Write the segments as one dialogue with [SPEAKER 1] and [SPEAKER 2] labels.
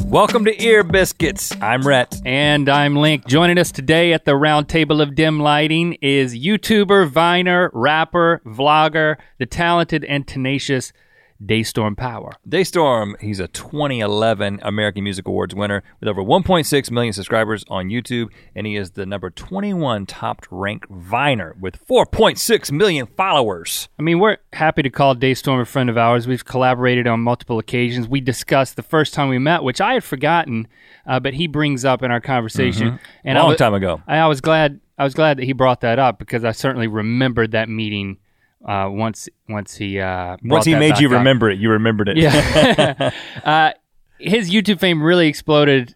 [SPEAKER 1] Welcome to Ear Biscuits. I'm Rhett.
[SPEAKER 2] And I'm Link. Joining us today at the round table of dim lighting is YouTuber, Viner, rapper, vlogger, the talented and tenacious Daystorm Power.
[SPEAKER 1] Daystorm, he's a 2011 American Music Awards winner with over 1.6 million subscribers on YouTube, and he is the number 21 top-ranked Viner with 4.6 million followers.
[SPEAKER 2] I mean, we're happy to call Daystorm a friend of ours. We've collaborated on multiple occasions. We discussed the first time we met, which I had forgotten, but he brings up in our conversation.
[SPEAKER 1] Mm-hmm. And long time ago.
[SPEAKER 2] I was glad that he brought that up because I certainly remembered that meeting. Once he
[SPEAKER 1] made you remember it, you remembered it.
[SPEAKER 2] Yeah. His YouTube fame really exploded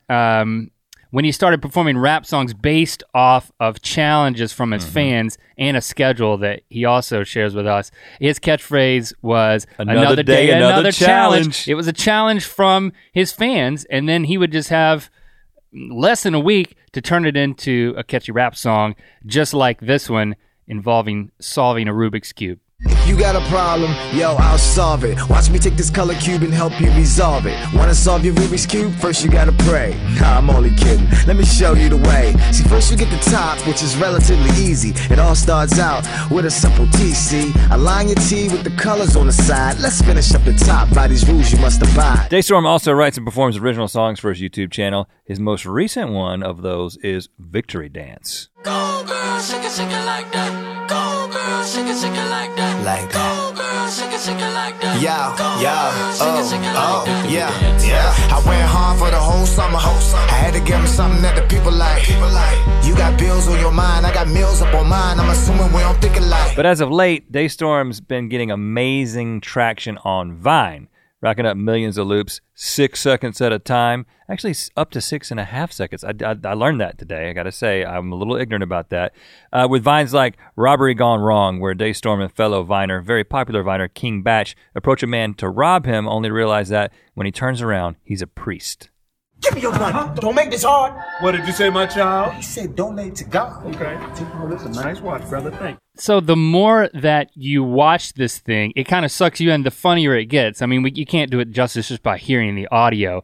[SPEAKER 2] when he started performing rap songs based off of challenges from his fans and a schedule that he also shares with us. His catchphrase was another day, another challenge. It was a challenge from his fans, and then he would just have less than a week to turn it into a catchy rap song, just like this one, involving solving a Rubik's Cube.
[SPEAKER 3] If you got a problem, yo, I'll solve it. Watch me take this color cube and help you resolve it. Wanna solve your Rubik's Cube? First you gotta pray. Nah, I'm only kidding. Let me show you the way. See, first you get the top, which is relatively easy. It all starts out with a simple T, see? Align your T with the colors on the side. Let's finish up the top. By these rules you must abide.
[SPEAKER 1] Daystorm also writes and performs original songs for his YouTube channel. His most recent one of those is Victory Dance.
[SPEAKER 4] Go girl, shake it like that. Go girl, shake it like that.
[SPEAKER 3] Like that.
[SPEAKER 4] Go girl, shake it like that.
[SPEAKER 3] Yeah,
[SPEAKER 4] Go
[SPEAKER 3] yeah,
[SPEAKER 4] girl, shake it like that.
[SPEAKER 3] yeah. I went hard for the whole summer. I had to give them something that the people like. You got bills on your mind, I got meals up on mine. I'm assuming we don't think alike.
[SPEAKER 1] But as of late, Daystorm's been getting amazing traction on Vine, racking up millions of loops, 6 seconds at a time. Actually, up to 6.5 seconds. I learned that today, I gotta say. I'm a little ignorant about that. With vines like Robbery Gone Wrong, where Daystorm and fellow Viner, very popular Viner, King Batch, approach a man to rob him, only to realize that when he turns around, he's a priest.
[SPEAKER 5] Give me your money. Don't make this hard.
[SPEAKER 6] What did you say, my child?
[SPEAKER 5] He said donate to God.
[SPEAKER 6] Okay. Oh, that's a nice watch, brother. Thanks.
[SPEAKER 2] So the more that you watch this thing, it kind of sucks you in, the funnier it gets. I mean, you can't do it justice just by hearing the audio.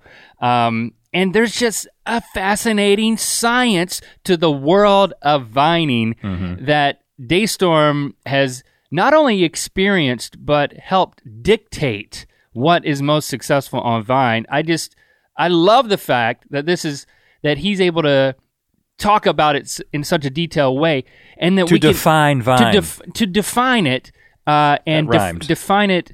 [SPEAKER 2] And there's just a fascinating science to the world of vining that Daystorm has not only experienced, but helped dictate what is most successful on Vine. I love the fact that that he's able to talk about it in such a detailed way, and that
[SPEAKER 1] define Vine.
[SPEAKER 2] To define it and define it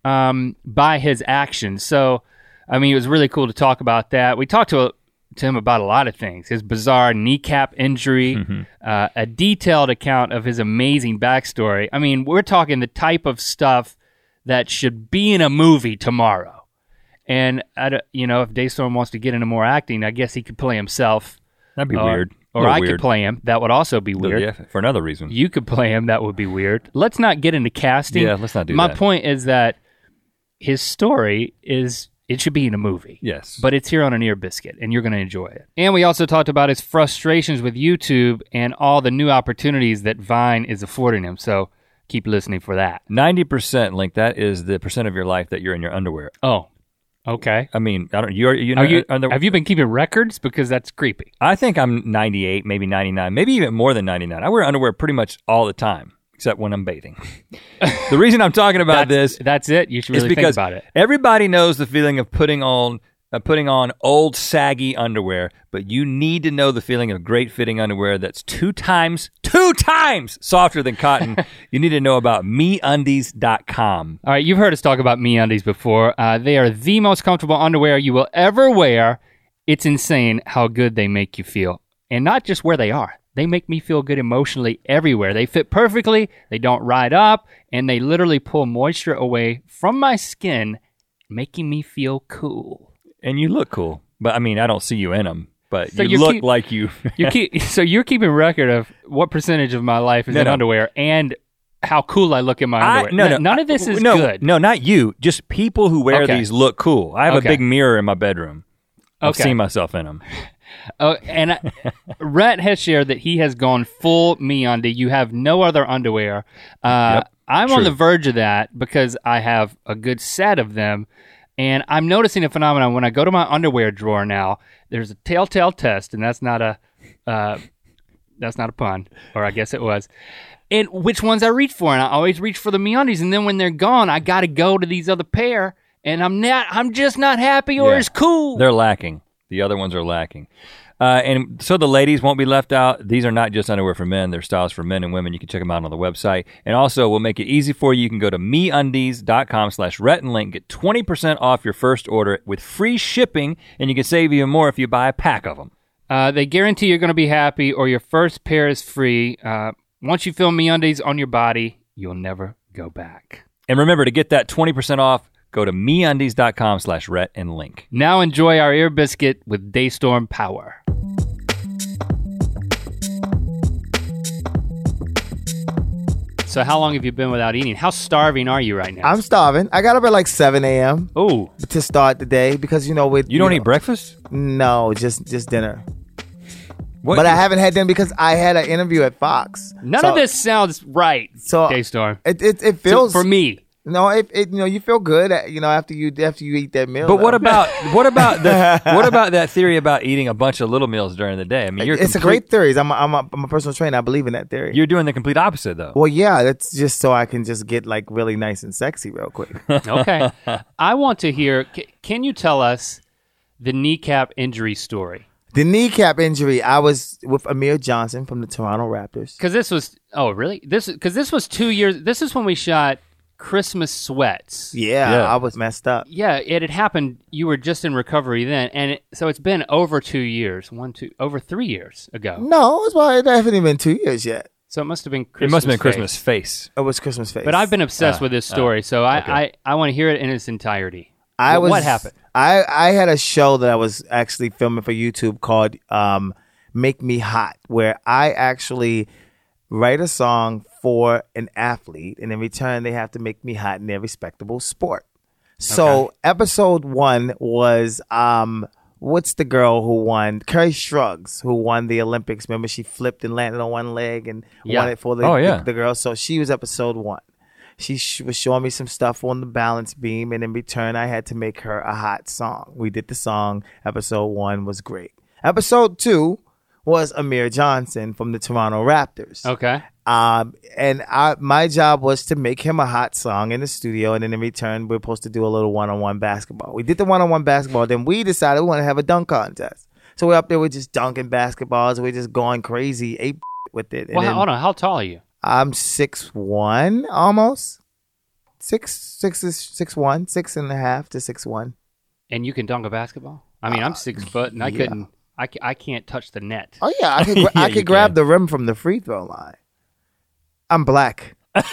[SPEAKER 2] by his actions. So, I mean, it was really cool to talk about that. We talked to him about a lot of things. His bizarre kneecap injury, a detailed account of his amazing backstory. I mean, we're talking the type of stuff that should be in a movie tomorrow. And, if Daystorm wants to get into more acting, I guess he could play himself.
[SPEAKER 1] That'd be weird.
[SPEAKER 2] Or I could play him. That would also be weird.
[SPEAKER 1] Yeah, for another reason.
[SPEAKER 2] You could play him. That would be weird. Let's not get into casting.
[SPEAKER 1] Yeah, let's not do that.
[SPEAKER 2] My point is that his story it should be in a movie.
[SPEAKER 1] Yes.
[SPEAKER 2] But it's here on an Ear Biscuit, and you're going to enjoy it. And we also talked about his frustrations with YouTube and all the new opportunities that Vine is affording him. So keep listening for that.
[SPEAKER 1] 90%, Link, that is the percent of your life that you're in your underwear.
[SPEAKER 2] Oh. Okay.
[SPEAKER 1] I mean, have
[SPEAKER 2] you been keeping records? Because that's creepy.
[SPEAKER 1] I think I'm 98, maybe 99, maybe even more than 99. I wear underwear pretty much all the time, except when I'm bathing. The reason I'm talking about
[SPEAKER 2] that's it. You should really think about it.
[SPEAKER 1] Everybody knows the feeling of putting on old saggy underwear, but you need to know the feeling of great fitting underwear that's two times softer than cotton. You need to know about MeUndies.com.
[SPEAKER 2] All right, you've heard us talk about MeUndies before. They are the most comfortable underwear you will ever wear. It's insane how good they make you feel. And not just where they are. They make me feel good emotionally everywhere. They fit perfectly, they don't ride up, and they literally pull moisture away from my skin, making me feel cool.
[SPEAKER 1] And you look cool. But I mean, I don't see you in them. But so you look like you.
[SPEAKER 2] So you're keeping record of what percentage of my life is in underwear and how cool I look in my underwear. None of this is good.
[SPEAKER 1] No, not you. Just people who wear these look cool. I have a big mirror in my bedroom. I've seen myself in them.
[SPEAKER 2] And Rhett has shared that he has gone full MeUndies. You have no other underwear. I'm on the verge of that because I have a good set of them. And I'm noticing a phenomenon when I go to my underwear drawer now. There's a telltale test, and that's not a pun, or I guess it was. And which ones I reach for, and I always reach for the MeUndies, and then when they're gone, I got to go to these other pair, and I'm just not happy or as cool.
[SPEAKER 1] They're lacking. The other ones are lacking. And so the ladies won't be left out. These are not just underwear for men. They're styles for men and women. You can check them out on the website. And also, we'll make it easy for you. You can go to MeUndies.com/Rhett and Link. Get 20% off your first order with free shipping, and you can save even more if you buy a pack of them.
[SPEAKER 2] They guarantee you're going to be happy, or your first pair is free. Once you feel MeUndies on your body, you'll never go back.
[SPEAKER 1] And remember, to get that 20% off, go to MeUndies.com/Rhett and Link.
[SPEAKER 2] Now enjoy our ear biscuit with Daystorm Power. So how long have you been without eating? How starving are you right now?
[SPEAKER 7] I'm starving. I got up at like 7 a.m.
[SPEAKER 2] Oh,
[SPEAKER 7] to start the day because, you don't
[SPEAKER 1] eat breakfast?
[SPEAKER 7] No, just dinner.
[SPEAKER 1] What?
[SPEAKER 7] But I haven't had dinner because I had an interview at Fox.
[SPEAKER 2] none of this sounds right, Daystorm.
[SPEAKER 7] It feels
[SPEAKER 2] for me.
[SPEAKER 7] No, you feel good, after you eat that meal.
[SPEAKER 1] But what about that theory about eating a bunch of little meals during the day? I mean,
[SPEAKER 7] it's a great theory. I'm a personal trainer. I believe in that theory.
[SPEAKER 1] You're doing the complete opposite, though.
[SPEAKER 7] Well, yeah, that's just so I can just get like really nice and sexy real quick.
[SPEAKER 2] Okay, I want to hear. Can you tell us the kneecap injury story?
[SPEAKER 7] The kneecap injury. I was with Amir Johnson from the Toronto Raptors.
[SPEAKER 2] Because this was. Oh, really? This was 2 years. This is when we shot Christmas Sweats.
[SPEAKER 7] Yeah, I was messed up.
[SPEAKER 2] Yeah, it had happened. You were just in recovery then, and so it's been over 2 years. Over 3 years ago.
[SPEAKER 7] No, it hasn't even been 2 years yet.
[SPEAKER 2] So it must have been Christmas.
[SPEAKER 1] It must have been
[SPEAKER 2] Face.
[SPEAKER 1] Christmas Face.
[SPEAKER 7] It was Christmas Face.
[SPEAKER 2] But I've been obsessed with this story, so
[SPEAKER 1] okay.
[SPEAKER 2] I want to hear it in its entirety.
[SPEAKER 7] What
[SPEAKER 2] happened?
[SPEAKER 7] I had a show that I was actually filming for YouTube called Make Me Hot, where I actually write a song for an athlete, and in return, they have to make me hot in their respectable sport. So episode 1 was, what's the girl who won? Kerri Strug, who won the Olympics. Remember, she flipped and landed on one leg and won it for the girl. So she was episode 1. She was showing me some stuff on the balance beam, and in return, I had to make her a hot song. We did the song. Episode 1 was great. Episode 2 was Amir Johnson from the Toronto Raptors.
[SPEAKER 2] Okay.
[SPEAKER 7] And my job was to make him a hot song in the studio, and then in return, we're supposed to do a little one-on-one basketball. We did the one-on-one basketball, then we decided we want to have a dunk contest. So we're up there, we're just dunking basketballs, we're just going crazy, ape with it.
[SPEAKER 2] Well, hold on, how tall are you?
[SPEAKER 7] I'm 6'1", almost. 6'1", 6.5 to 6'1".
[SPEAKER 2] And you can dunk a basketball? I mean, I'm 6 foot, and I couldn't. I can't touch the net.
[SPEAKER 7] Oh yeah, I could grab the rim from the free throw line. I'm black.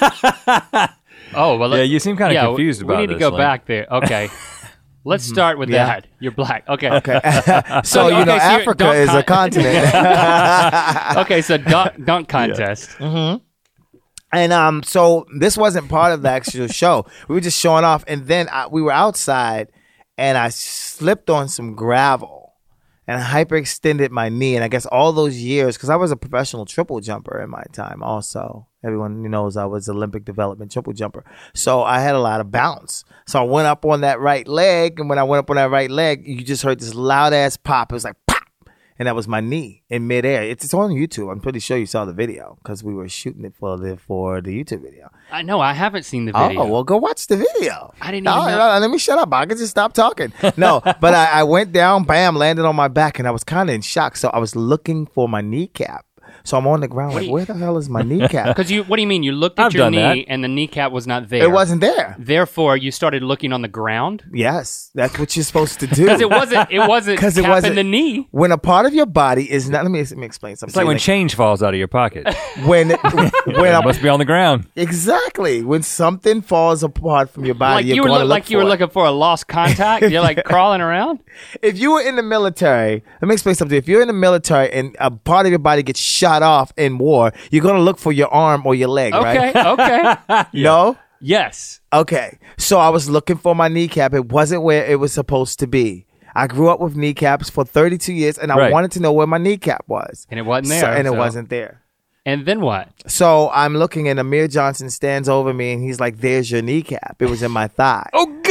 [SPEAKER 2] Oh well,
[SPEAKER 1] yeah, you seem kind of confused about this.
[SPEAKER 2] We need to go back there. Okay, let's start with that. You're black. Okay.
[SPEAKER 7] So Africa is a continent.
[SPEAKER 2] Okay, so dunk contest.
[SPEAKER 7] Yeah. Mm-hmm. And so this wasn't part of the actual show. We were just showing off, and then we were outside, and I slipped on some gravel. And I hyperextended my knee. And I guess all those years, because I was a professional triple jumper in my time also. Everyone knows I was Olympic development triple jumper. So I had a lot of bounce. So I went up on that right leg. And when I went up on that right leg, you just heard this loud ass pop. It was like pop. And that was my knee in midair. It's on YouTube. I'm pretty sure you saw the video because we were shooting it for the YouTube video.
[SPEAKER 2] I know. I haven't seen the video.
[SPEAKER 7] Oh, well, go watch the video.
[SPEAKER 2] I didn't even know.
[SPEAKER 7] Let me shut up. I can just stop talking. No, but I went down, bam, landed on my back, and I was kind of in shock. So I was looking for my kneecap. So I'm on the ground where the hell is my kneecap?
[SPEAKER 2] Because what do you mean? You looked at your knee and the kneecap was not there.
[SPEAKER 7] It wasn't there.
[SPEAKER 2] Therefore, you started looking on the ground?
[SPEAKER 7] Yes, that's what you're supposed to do.
[SPEAKER 2] Because it wasn't capping the knee.
[SPEAKER 7] When a part of your body is not, let me explain something.
[SPEAKER 1] It's like when change falls out of your pocket.
[SPEAKER 7] when it
[SPEAKER 1] must be on the ground.
[SPEAKER 7] Exactly. When something falls apart from your body,
[SPEAKER 2] you were looking for a lost contact. You're like crawling around.
[SPEAKER 7] If you were in the military, let me explain something. If you're in the military and a part of your body gets shot off in war, you're going to look for your arm or your leg, right?
[SPEAKER 2] Okay.
[SPEAKER 7] No?
[SPEAKER 2] Yes.
[SPEAKER 7] Okay. So I was looking for my kneecap. It wasn't where it was supposed to be. I grew up with kneecaps for 32 years, and I wanted to know where my kneecap was.
[SPEAKER 2] And it wasn't there.
[SPEAKER 7] It wasn't there.
[SPEAKER 2] And then what?
[SPEAKER 7] So I'm looking, and Amir Johnson stands over me, and he's like, there's your kneecap. It was in my thigh.
[SPEAKER 1] Oh, God.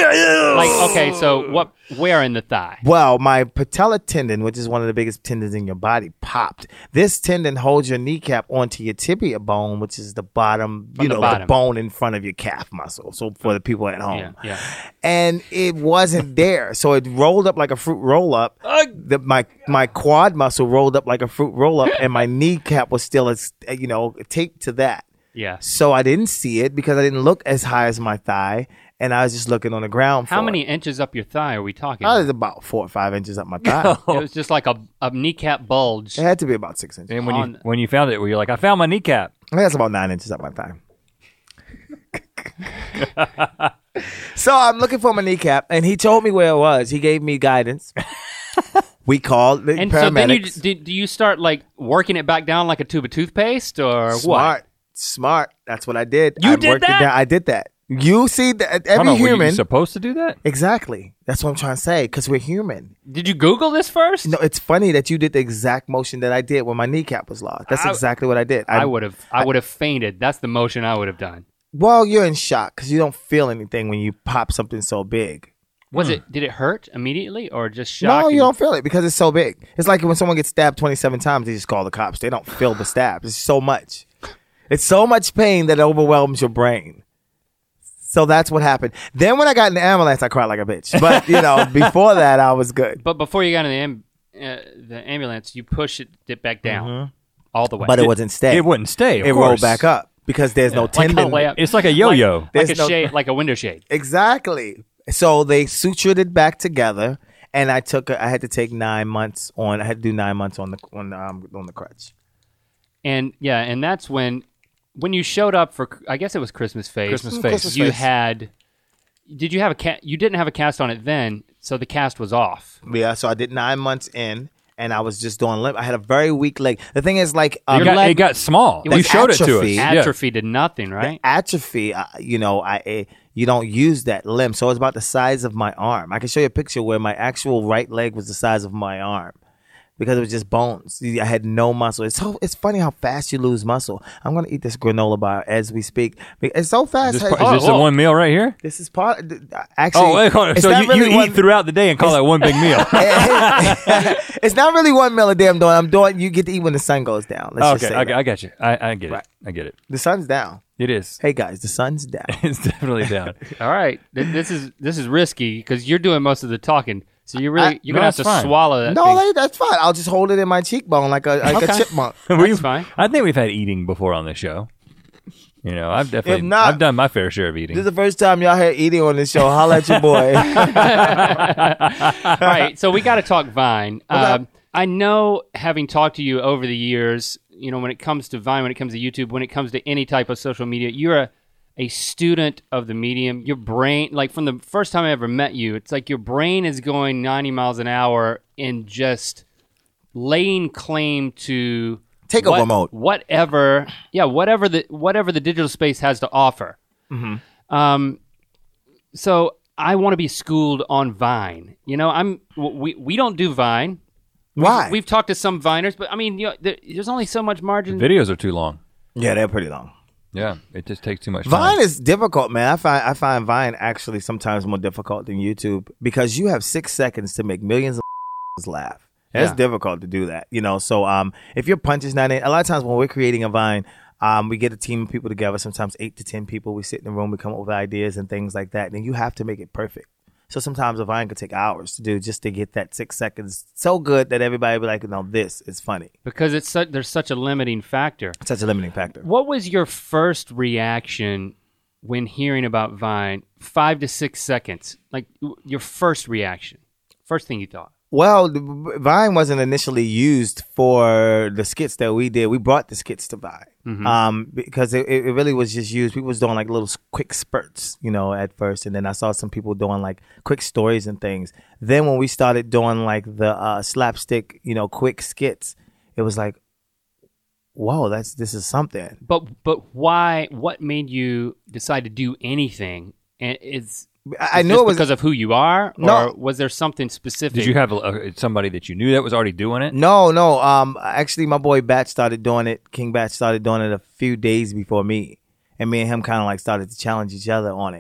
[SPEAKER 2] Like, okay, so where in the thigh?
[SPEAKER 7] Well, my patella tendon, which is one of the biggest tendons in your body, popped. This tendon holds your kneecap onto your tibia bone, which is the bottom, the bone in front of your calf muscle. So for the people at home.
[SPEAKER 2] Yeah.
[SPEAKER 7] And it wasn't there. So it rolled up like a fruit roll up. My quad muscle rolled up like a fruit roll up, and my kneecap was still, taped to that.
[SPEAKER 2] Yeah.
[SPEAKER 7] So I didn't see it because I didn't look as high as my thigh, and I was just looking on the ground.
[SPEAKER 2] How many inches up your thigh are we talking?
[SPEAKER 7] It was about 4 or 5 inches up my thigh.
[SPEAKER 2] It was just like a kneecap bulge.
[SPEAKER 7] It had to be about 6 inches.
[SPEAKER 1] And when you found it, were you like, I found my kneecap?
[SPEAKER 7] I think that's about 9 inches up my thigh. So I'm looking for my kneecap, and he told me where it was. He gave me guidance. We called the
[SPEAKER 2] and
[SPEAKER 7] paramedics.
[SPEAKER 2] So then do you start like working it back down like a tube of toothpaste or what?
[SPEAKER 7] Smart. That's what I did.
[SPEAKER 2] You did that?
[SPEAKER 7] I did that. You see, every
[SPEAKER 1] Were
[SPEAKER 7] human.
[SPEAKER 1] you supposed to do that?
[SPEAKER 7] Exactly. That's what I'm trying to say, because we're human.
[SPEAKER 2] Did you Google this first?
[SPEAKER 7] No, it's funny that you did the exact motion that I did when my kneecap was lost. That's exactly what I did.
[SPEAKER 2] I would have fainted. That's the motion I would have done.
[SPEAKER 7] Well, you're in shock because you don't feel anything when you pop something so big.
[SPEAKER 2] Did it hurt immediately or just shock?
[SPEAKER 7] No, you don't feel it because it's so big. It's like when someone gets stabbed 27 times, they just call the cops. They don't feel the stab. It's so much. It's so much pain that it overwhelms your brain. So that's what happened. Then when I got in the ambulance, I cried like a bitch. But, before that, I was good.
[SPEAKER 2] But before you got in the ambulance, you pushed it back down all the way.
[SPEAKER 7] But it wasn't stay.
[SPEAKER 1] It wouldn't stay, of
[SPEAKER 7] It
[SPEAKER 1] course.
[SPEAKER 7] rolled back up because there's no tendon.
[SPEAKER 1] It's like a yo-yo.
[SPEAKER 2] Like a window shade.
[SPEAKER 7] Exactly. So they sutured it back together, and I had to take 9 months on. I had to do 9 months on the crutch.
[SPEAKER 2] And that's when you showed up for, I guess it was Christmas Face. You had. Did you have you didn't have a cast on it then, so the cast was off.
[SPEAKER 7] Yeah, so I did 9 months in, and I was just doing limp. I had a very weak leg. The thing is, like,
[SPEAKER 1] it got small. You showed it to us.
[SPEAKER 2] Atrophy did nothing, right?
[SPEAKER 7] The atrophy, you don't use that limb. So it's about the size of my arm. I can show you a picture where my actual right leg was the size of my arm because it was just bones. I had no muscle. It's funny how fast you lose muscle. I'm going to eat this granola bar as we speak. It's so fast.
[SPEAKER 1] Is this the one meal right here?
[SPEAKER 7] This is part. Actually,
[SPEAKER 1] so you eat throughout the day and call that one big meal.
[SPEAKER 7] It's not really one meal a day I'm doing. You get to eat when the sun goes down.
[SPEAKER 1] Okay, I got you. I get it. I get it.
[SPEAKER 7] The sun's down.
[SPEAKER 1] It is.
[SPEAKER 7] Hey guys, the sun's down.
[SPEAKER 1] It's definitely down.
[SPEAKER 2] All right, this is risky because you're doing most of the talking. So you're gonna have to swallow that.
[SPEAKER 7] No, that's fine. I'll just hold it in my cheekbone like a chipmunk.
[SPEAKER 2] That's fine.
[SPEAKER 1] I think we've had eating before on the show. I've definitely I've done my fair share of eating.
[SPEAKER 7] This is the first time y'all had eating on this show. Holla at your boy.
[SPEAKER 2] All right, so we got to talk Vine.
[SPEAKER 7] Okay.
[SPEAKER 2] I know, having talked to you over the years, when it comes to Vine, when it comes to YouTube, when it comes to any type of social media, you're a student of the medium. Your brain, like from the first time I ever met you, it's like your brain is going 90 miles an hour in just laying claim to
[SPEAKER 7] takeover mode.
[SPEAKER 2] Whatever the digital space has to offer. Mm-hmm. So I want to be schooled on Vine. We don't do Vine.
[SPEAKER 7] Why?
[SPEAKER 2] We've talked to some Viners, but I mean, there's only so much margin.
[SPEAKER 1] The videos are too long.
[SPEAKER 7] Yeah, they're pretty long.
[SPEAKER 1] Yeah, it just takes too much time.
[SPEAKER 7] Vine is difficult, man. I find Vine actually sometimes more difficult than YouTube because you have 6 seconds to make millions of laugh. It's difficult to do that, So if your punch is not in, a lot of times when we're creating a Vine, we get a team of people together, sometimes 8 to 10 people. We sit in the room, we come up with ideas and things like that. And you have to make it perfect. So sometimes a Vine could take hours to do just to get that 6 seconds so good that everybody will be like, no, this is funny.
[SPEAKER 2] Because there's such a limiting factor.
[SPEAKER 7] Such a limiting factor.
[SPEAKER 2] What was your first reaction when hearing about Vine? 5 to 6 seconds. Like your first reaction. First thing you thought.
[SPEAKER 7] Well, Vine wasn't initially used for the skits that we did. We brought the skits to Vine because it really was just used. People was doing like little quick spurts, at first. And then I saw some people doing like quick stories and things. Then when we started doing like the slapstick, quick skits, it was like, whoa, this is something.
[SPEAKER 2] But why? What made you decide to do anything? And
[SPEAKER 7] I knew it was
[SPEAKER 2] because of who you are, or was there something specific?
[SPEAKER 1] Did you have somebody that you knew that was already doing it?
[SPEAKER 7] No. Actually, my boy Batch started doing it. King Batch started doing it a few days before me, and me and him kind of like started to challenge each other on it.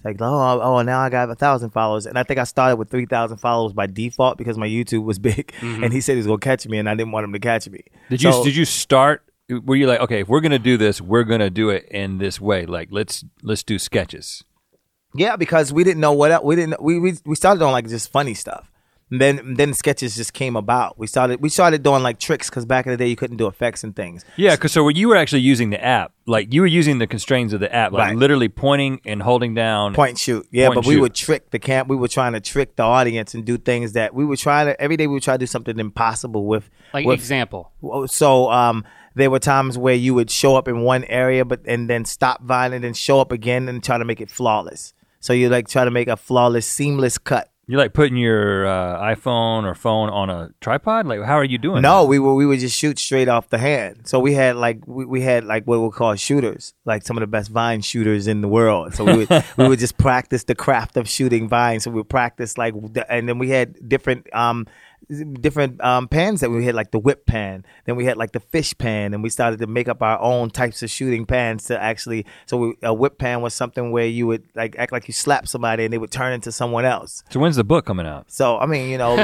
[SPEAKER 7] It's like, oh, now I got 1,000 followers. And I think I started with 3,000 followers by default because my YouTube was big. And he said he was going to catch me, and I didn't want him to catch me.
[SPEAKER 1] Did you start, were you like, okay, if we're going to do this, we're going to do it in this way. Like, let's do sketches.
[SPEAKER 7] Yeah, because we didn't know what else. We started on like just funny stuff. And then sketches just came about. We started doing like tricks because back in the day you couldn't do effects and things.
[SPEAKER 1] Yeah, because so you were actually using the app. Like you were using the constraints of the app, like
[SPEAKER 7] Right.
[SPEAKER 1] literally pointing and holding down.
[SPEAKER 7] Point and shoot. Yeah,
[SPEAKER 1] Point
[SPEAKER 7] but
[SPEAKER 1] and
[SPEAKER 7] we
[SPEAKER 1] shoot.
[SPEAKER 7] would trick the camp. We were trying to trick the audience and do things that we were trying to, every day we would try to do something impossible with.
[SPEAKER 2] Like
[SPEAKER 7] with,
[SPEAKER 2] example.
[SPEAKER 7] So there were times where you would show up in one area and then stop Vine and then show up again and try to make it flawless. So you like try to make a flawless, seamless cut.
[SPEAKER 1] You're like putting your iPhone or phone on a tripod? Like how are you doing
[SPEAKER 7] No,
[SPEAKER 1] that?
[SPEAKER 7] we would just shoot straight off the hand. So we had like we had like what we call shooters, like some of the best Vine shooters in the world. So we would just practice the craft of shooting Vine. So we would practice and then we had different pans that we had, like the whip pan. Then we had like the fish pan, and we started to make up our own types of shooting pans to actually. So a whip pan was something where you would like act like you slap somebody and they would turn into someone else.
[SPEAKER 1] So when's the book coming out?
[SPEAKER 7] So I mean, you know,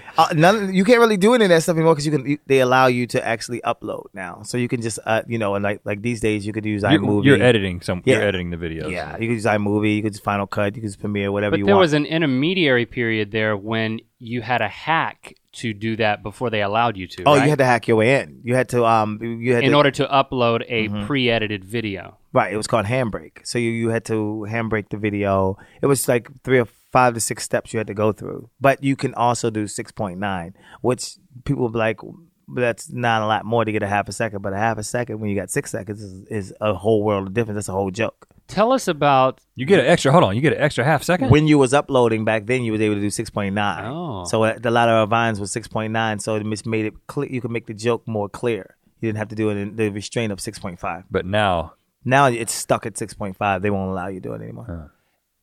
[SPEAKER 7] you can't really do any of that stuff anymore because they allow you to actually upload now. So you can just and like these days you could use iMovie.
[SPEAKER 1] You're editing
[SPEAKER 7] Yeah.
[SPEAKER 1] You're editing the videos.
[SPEAKER 7] Yeah, you could use iMovie, you could use Final Cut, you could use Premiere, whatever
[SPEAKER 2] But
[SPEAKER 7] you
[SPEAKER 2] there
[SPEAKER 7] want.
[SPEAKER 2] was an intermediary period there when you had a hack to do that before they allowed you to.
[SPEAKER 7] Oh,
[SPEAKER 2] right?
[SPEAKER 7] you had to hack your way in. You had to
[SPEAKER 2] in order to upload a pre-edited video.
[SPEAKER 7] Right, it was called Handbrake. So you had to handbrake the video. It was like 3 or 5 to 6 steps you had to go through. But you can also do 6.9, which people will be like, that's not a lot more to get a half a second. But a half a second when you got 6 seconds is a whole world of difference. That's a whole joke.
[SPEAKER 2] Tell us about
[SPEAKER 1] You get an extra half second?
[SPEAKER 7] When you was uploading back then, you was able to do 6.9.
[SPEAKER 2] Oh.
[SPEAKER 7] So a lot of our vines was 6.9. So it just made it clear. You could make the joke more clear. You didn't have to do it in the restraint of 6.5.
[SPEAKER 1] But now
[SPEAKER 7] it's stuck at 6.5. They won't allow you to do it anymore.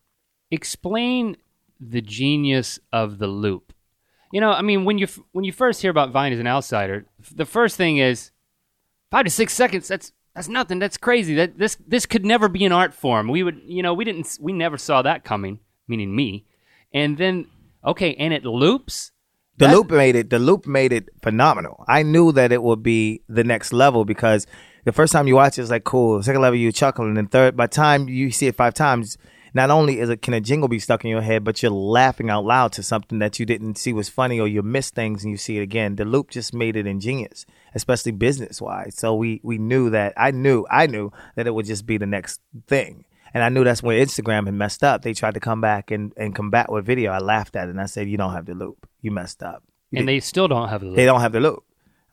[SPEAKER 2] explain the genius of the loop. You know, I mean, when you first hear about Vine as an outsider, the first thing is 5 to 6 seconds. That's nothing. That's crazy. That this could never be an art form. We never saw that coming. Meaning me. And then and it loops.
[SPEAKER 7] The loop made it phenomenal. I knew that it would be the next level because the first time you watch it, it's like cool. The second level, you chuckling. And third, by the time you see it 5 times, not only can a jingle be stuck in your head, but you're laughing out loud to something that you didn't see was funny, or you missed things and you see it again. The loop just made it ingenious, especially business wise. So we knew that I knew that it would just be the next thing. And I knew that's where Instagram had messed up. They tried to come back and combat with video. I laughed at it and I said, you don't have the loop. You messed up.
[SPEAKER 2] And they still don't have the loop.
[SPEAKER 7] They don't have the loop.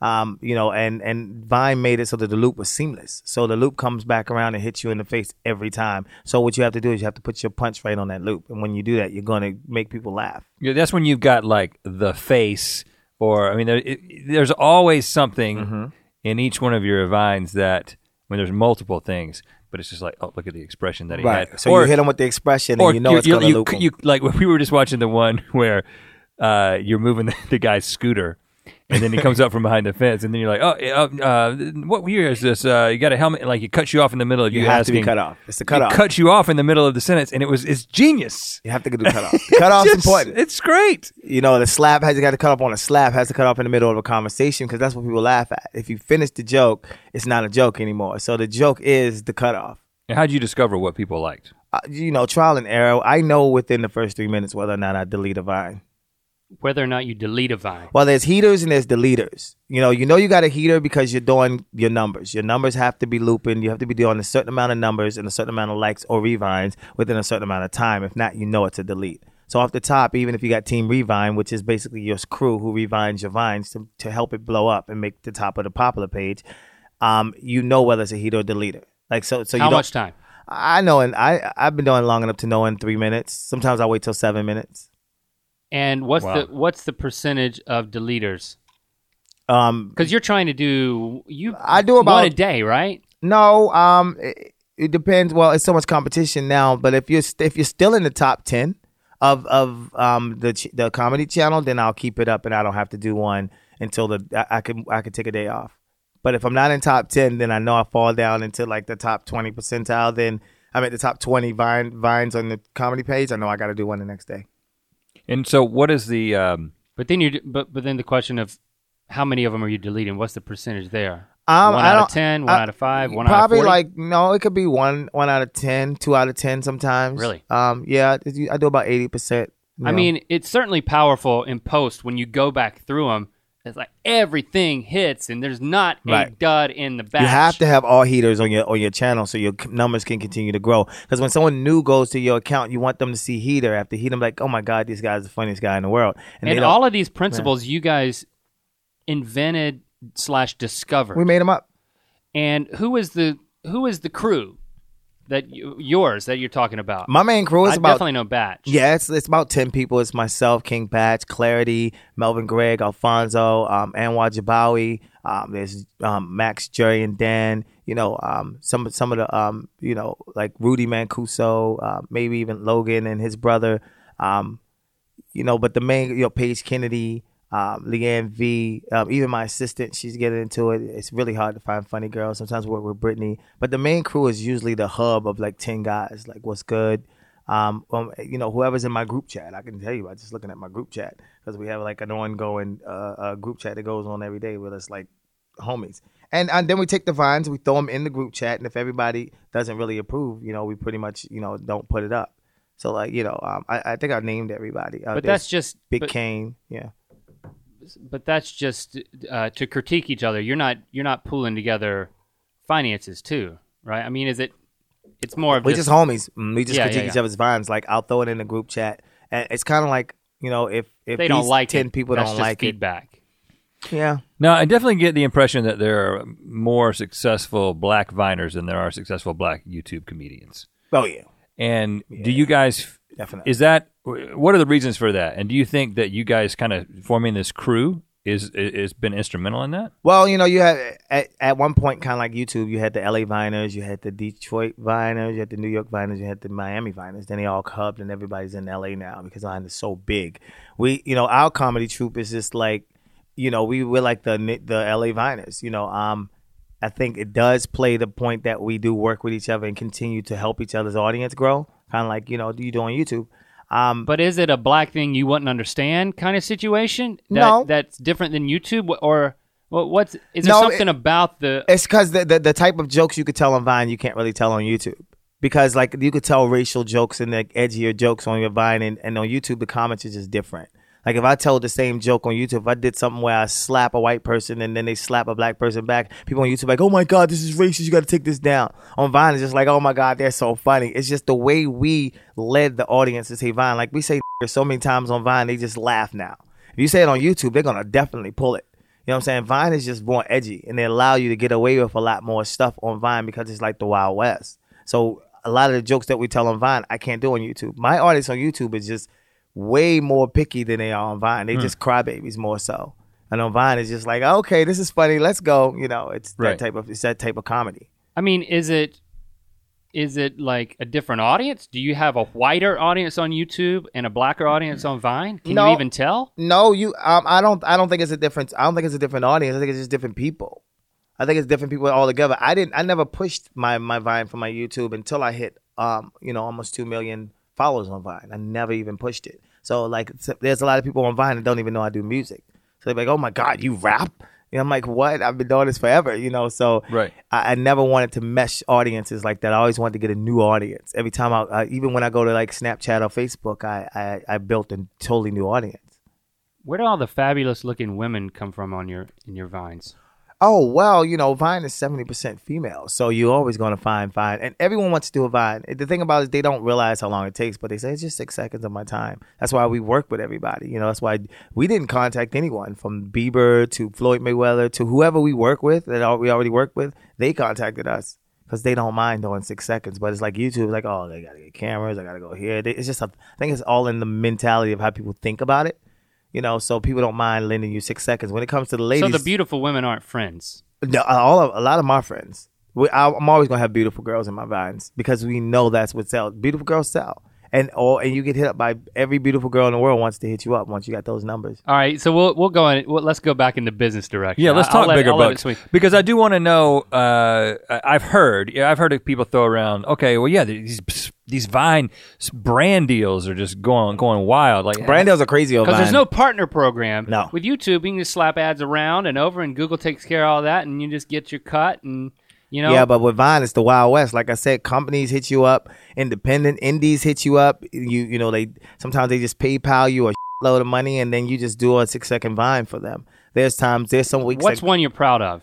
[SPEAKER 7] And Vine made it so that the loop was seamless. So the loop comes back around and hits you in the face every time. So what you have to do is you have to put your punch right on that loop. And when you do that, you're going to make people laugh.
[SPEAKER 1] Yeah, that's when you've got like the face, or I mean, there's always something in each one of your vines that when there's multiple things, but it's just like, oh, look at the expression that he had.
[SPEAKER 7] So you hit them with the expression, and you know it's going to loop 'em.
[SPEAKER 1] Like we were just watching the one where you're moving the guy's scooter. And then he comes up from behind the fence, and then you're like, what year is this? You got a helmet, like it cuts you off in the middle of
[SPEAKER 7] You
[SPEAKER 1] you
[SPEAKER 7] have
[SPEAKER 1] asking.
[SPEAKER 7] to be cut off. It's the cut off.
[SPEAKER 1] It cuts you off in the middle of the sentence, and it's genius.
[SPEAKER 7] You have to do cut off. The cut off's important.
[SPEAKER 1] It's great.
[SPEAKER 7] You know, the slap has got to cut off on a slap, has to cut off in the middle of a conversation because that's what people laugh at. If you finish the joke, it's not a joke anymore. So the joke is the cutoff.
[SPEAKER 1] And how'd you discover what people liked?
[SPEAKER 7] Trial and error. I know within the first 3 minutes whether or not I delete a Vine.
[SPEAKER 2] Whether or not you delete a Vine.
[SPEAKER 7] Well, there's heaters and there's deleters. You know you got a heater because you're doing your numbers. Your numbers have to be looping. You have to be doing a certain amount of numbers and a certain amount of likes or revines within a certain amount of time. If not, you know it's a delete. So off the top, even if you got Team Revine, which is basically your crew who revines your vines to help it blow up and make the top of the popular page, you know whether it's a heater or deleter. Like so
[SPEAKER 2] How much time?
[SPEAKER 7] I know, and I've been doing it long enough to know in 3 minutes. Sometimes I wait till 7 minutes.
[SPEAKER 2] And what's the percentage of deleters?
[SPEAKER 7] Because
[SPEAKER 2] you're trying to do
[SPEAKER 7] I do about
[SPEAKER 2] one a day, right?
[SPEAKER 7] No, it depends. Well, it's so much competition now. But if you're still in the top 10 of the comedy channel, then I'll keep it up and I don't have to do one until I could take a day off. But if I'm not in top 10, then I know I fall down into like the top 20 percentile. Then I'm at the top 20 vines on the comedy page, I know I got to do one the next day.
[SPEAKER 1] And so, what is the?
[SPEAKER 2] But then but then the question of how many of them are you deleting? What's the percentage there?
[SPEAKER 7] I
[SPEAKER 2] 1 out of 10, 1 out of 5, 1 out of 40?
[SPEAKER 7] Probably like, no, it could be one out of 10, 2 out of 10 sometimes.
[SPEAKER 2] Really?
[SPEAKER 7] Yeah, I do about 80%.
[SPEAKER 2] I mean, it's certainly powerful in post when you go back through them. It's like everything hits and there's not a dud in the batch.
[SPEAKER 7] You have to have all heaters on your channel so your numbers can continue to grow. Because when someone new goes to your account, you want them to see heater after heater. Like, oh my God, this guy's the funniest guy in the world.
[SPEAKER 2] And all of these principles you guys invented / discovered.
[SPEAKER 7] We made them up.
[SPEAKER 2] And who is the crew that yours that you're talking about?
[SPEAKER 7] My main crew is
[SPEAKER 2] I
[SPEAKER 7] about
[SPEAKER 2] definitely know Batch.
[SPEAKER 7] Yeah, it's about 10 people. It's myself, King Batch, Clarity, Melvin Gregg, Alfonso, Anwar Jabawi. There's Max, Jerry, and Dan. You know, some of the you know, like Rudy Mancuso, maybe even Logan and his brother. You know, but the main, you know, Paige Kennedy. Leanne V, even my assistant, she's getting into it. It's really hard to find funny girls. Sometimes we work with Brittany, but the main crew is usually the hub of like 10 guys. Like, what's good? You know, whoever's in my group chat, I can tell you by just looking at my group chat, because we have like an ongoing group chat that goes on every day with us, like homies. And then we take the vines, we throw them in the group chat, and if everybody doesn't really approve, you know, we pretty much, you know, don't put it up. So like, you know, I think I named everybody.
[SPEAKER 2] But that's just
[SPEAKER 7] Big Kane, yeah.
[SPEAKER 2] But that's just to critique each other. You're not pulling together finances too, right? I mean, it's more of
[SPEAKER 7] we're just homies. We just critique
[SPEAKER 2] yeah.
[SPEAKER 7] each other's vines. Like, I'll throw it in the group chat, and it's kind of like, you know, if
[SPEAKER 2] they don't like
[SPEAKER 7] 10
[SPEAKER 2] it,
[SPEAKER 7] people
[SPEAKER 2] that's
[SPEAKER 7] don't
[SPEAKER 2] just
[SPEAKER 7] like
[SPEAKER 2] feedback.
[SPEAKER 7] Yeah.
[SPEAKER 1] No, I definitely get the impression that there are more successful black viners than there are successful black YouTube comedians.
[SPEAKER 7] Oh yeah.
[SPEAKER 1] And do you guys?
[SPEAKER 7] Definitely.
[SPEAKER 1] Is that? What are the reasons for that? And do you think that you guys kind of forming this crew is been instrumental in that?
[SPEAKER 7] Well, you know, you had at one point, kind of like YouTube, you had the LA Viners, you had the Detroit Viners, you had the New York Viners, you had the Miami Viners. Then they all hubbed, and everybody's in LA now because Vine is so big. We, you know, our comedy troupe is just like, you know, we're like the LA Viners. You know, I think it does play the point that we do work with each other and continue to help each other's audience grow. Kind of like, you know, you do on YouTube.
[SPEAKER 2] But is it a black thing you wouldn't understand kind of situation?
[SPEAKER 7] No.
[SPEAKER 2] That's different than YouTube? Or is there something about the...
[SPEAKER 7] It's because the type of jokes you could tell on Vine, you can't really tell on YouTube. Because, like, you could tell racial jokes and, like, edgier jokes on your Vine, and on YouTube, the comments are just different. Like, if I told the same joke on YouTube, if I did something where I slap a white person and then they slap a black person back, people on YouTube are like, oh my God, this is racist, you got to take this down. On Vine, it's just like, oh my God, they're so funny. It's just the way we led the audience to say Vine. Like, we say so many times on Vine, they just laugh now. If you say it on YouTube, they're going to definitely pull it. You know what I'm saying? Vine is just more edgy, and they allow you to get away with a lot more stuff on Vine because it's like the Wild West. So a lot of the jokes that we tell on Vine, I can't do on YouTube. My audience on YouTube is just way more picky than they are on Vine. They just crybabies more so. And on Vine, it's just like, okay, this is funny, let's go. You know, it's that type of comedy.
[SPEAKER 2] I mean, is it like a different audience? Do you have a whiter audience on YouTube and a blacker audience on Vine? Can you even tell?
[SPEAKER 7] No, I don't think it's a difference. I don't think it's a different audience. I think it's just different people. I think it's different people altogether. I never pushed my Vine for my YouTube until I hit you know, almost 2 million followers on Vine. I never even pushed it. So like, there's a lot of people on Vine that don't even know I do music. So they're like, oh my God, you rap? And I'm like, what? I've been doing this forever, you know? So
[SPEAKER 1] right.
[SPEAKER 7] I never wanted to mesh audiences like that. I always wanted to get a new audience. Every time even when I go to like Snapchat or Facebook, I built a totally new audience.
[SPEAKER 2] Where do all the fabulous looking women come from in your Vines?
[SPEAKER 7] Oh, well, you know, Vine is 70% female, so you're always going to find Vine. And everyone wants to do a Vine. The thing about it is they don't realize how long it takes, but they say it's just 6 seconds of my time. That's why we work with everybody. You know, that's why we didn't contact anyone from Bieber to Floyd Mayweather to whoever we work with, that we already work with. They contacted us because they don't mind doing 6 seconds. But it's like YouTube, like, oh, they got to get cameras. I got to go here. It's just, I think it's all in the mentality of how people think about it. You know, so people don't mind lending you 6 seconds. When it comes to the ladies,
[SPEAKER 2] so the beautiful women aren't friends.
[SPEAKER 7] No, a lot of my friends. I'm always gonna have beautiful girls in my Vines because we know that's what sells. Beautiful girls sell, and you get hit up by every beautiful girl in the world wants to hit you up once you got those numbers.
[SPEAKER 2] All right, so we'll go on. Let's go back in the business direction.
[SPEAKER 1] Yeah, let's talk bigger
[SPEAKER 2] I'll let it
[SPEAKER 1] bucks
[SPEAKER 2] swing.
[SPEAKER 1] because I do want to know. I've heard of people throw around. Okay, well, yeah, these Vine brand deals are just going wild. Like
[SPEAKER 7] Brand deals are crazy over
[SPEAKER 2] Because there's
[SPEAKER 7] Vine.
[SPEAKER 2] no partner program.
[SPEAKER 7] No.
[SPEAKER 2] With YouTube, you can just slap ads around and over, and Google takes care of all that, and you just get your cut, and
[SPEAKER 7] Yeah, but with Vine, it's the Wild West. Like I said, companies hit you up, independent indies hit you up. You know they sometimes they just PayPal you a load of money, and then you just do a 6-second Vine for them. There's some weeks.
[SPEAKER 2] What's one you're proud of?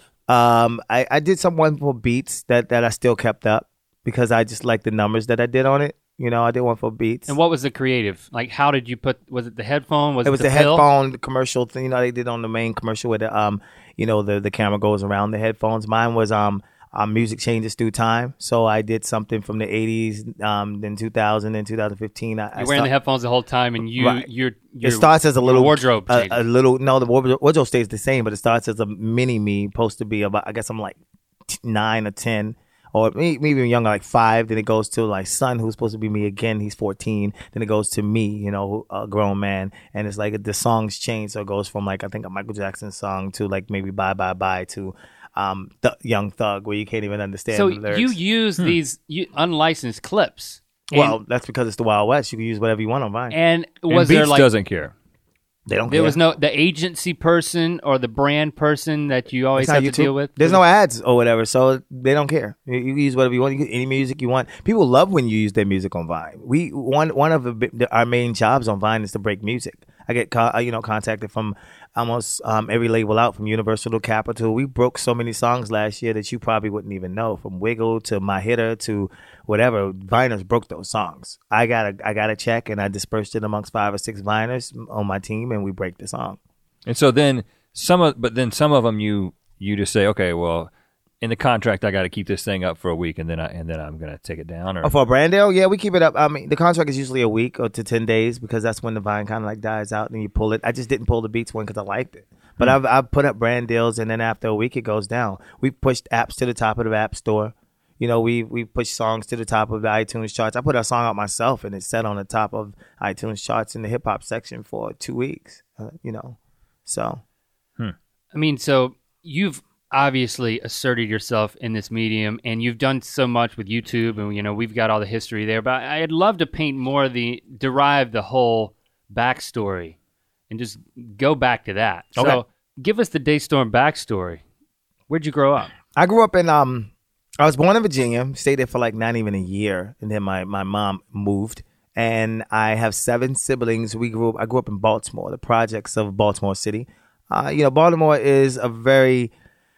[SPEAKER 7] I did some one for Beats that I still kept up because I just like the numbers that I did on it. I did one for Beats.
[SPEAKER 2] And what was the creative? Like, how did you put? Was it the headphone? Was
[SPEAKER 7] It was
[SPEAKER 2] the
[SPEAKER 7] the
[SPEAKER 2] pill?
[SPEAKER 7] headphone commercial thing. They did on the main commercial where the camera goes around the headphones. Mine was music changes through time. So I did something from the 80s, then 2000, then 2015.
[SPEAKER 2] You're wearing the headphones the whole time, and
[SPEAKER 7] Right.
[SPEAKER 2] it
[SPEAKER 7] starts as a little
[SPEAKER 2] wardrobe.
[SPEAKER 7] a
[SPEAKER 2] changes.
[SPEAKER 7] little. No, the wardrobe stays the same, but it starts as a mini me, supposed to be about. I guess I'm like 9 or 10, or maybe even younger, like 5. Then it goes to like son, who's supposed to be me again. He's 14. Then it goes to me, a grown man, and it's like the songs change. So it goes from like I think a Michael Jackson song to like maybe Bye Bye Bye to Young Thug, where you can't even understand
[SPEAKER 2] So
[SPEAKER 7] the lyrics.
[SPEAKER 2] you use these unlicensed clips.
[SPEAKER 7] Well, that's because it's the Wild West. You can use whatever you want on Vine.
[SPEAKER 2] And
[SPEAKER 1] and
[SPEAKER 2] was
[SPEAKER 1] Beats
[SPEAKER 2] there like
[SPEAKER 1] doesn't care.
[SPEAKER 7] They don't
[SPEAKER 2] there
[SPEAKER 7] care.
[SPEAKER 2] was the agency person or the brand person that you always
[SPEAKER 7] It's not
[SPEAKER 2] have to
[SPEAKER 7] YouTube.
[SPEAKER 2] deal with?
[SPEAKER 7] There's no ads or whatever, so they don't care. You can use whatever you want. You can any music you want. People love when you use their music on Vine. One of our main jobs on Vine is to break music. I get contacted from almost every label out, from Universal to Capitol. We broke so many songs last year that you probably wouldn't even know, from Wiggle to My Hitter to whatever. Viners broke those songs. I got a check and I dispersed it amongst 5 or 6 Viners on my team, and we break the song.
[SPEAKER 1] And so then some of them you just say, okay, well, in the contract I got to keep this thing up for a week, and then I'm gonna take it down. Or
[SPEAKER 7] For a brand deal, yeah, we keep it up. I mean, the contract is usually a week or to 10 days because that's when the Vine kind of like dies out and you pull it. I just didn't pull the Beats one because I liked it. But I've put up brand deals, and then after a week it goes down. We pushed apps to the top of the App Store. We pushed songs to the top of the iTunes charts. I put a song out myself, and it sat on the top of iTunes charts in the hip hop section for 2 weeks. So.
[SPEAKER 2] I mean, so you've obviously asserted yourself in this medium, and you've done so much with YouTube, and we've got all the history there. But I'd love to paint more derive the whole backstory, and just go back to that.
[SPEAKER 7] Okay.
[SPEAKER 2] So give us the Daystorm backstory. Where'd you grow up?
[SPEAKER 7] I grew up in I was born in Virginia, stayed there for like not even a year, and then my mom moved, and I have 7 siblings. I grew up in Baltimore, the projects of Baltimore City. Baltimore is a very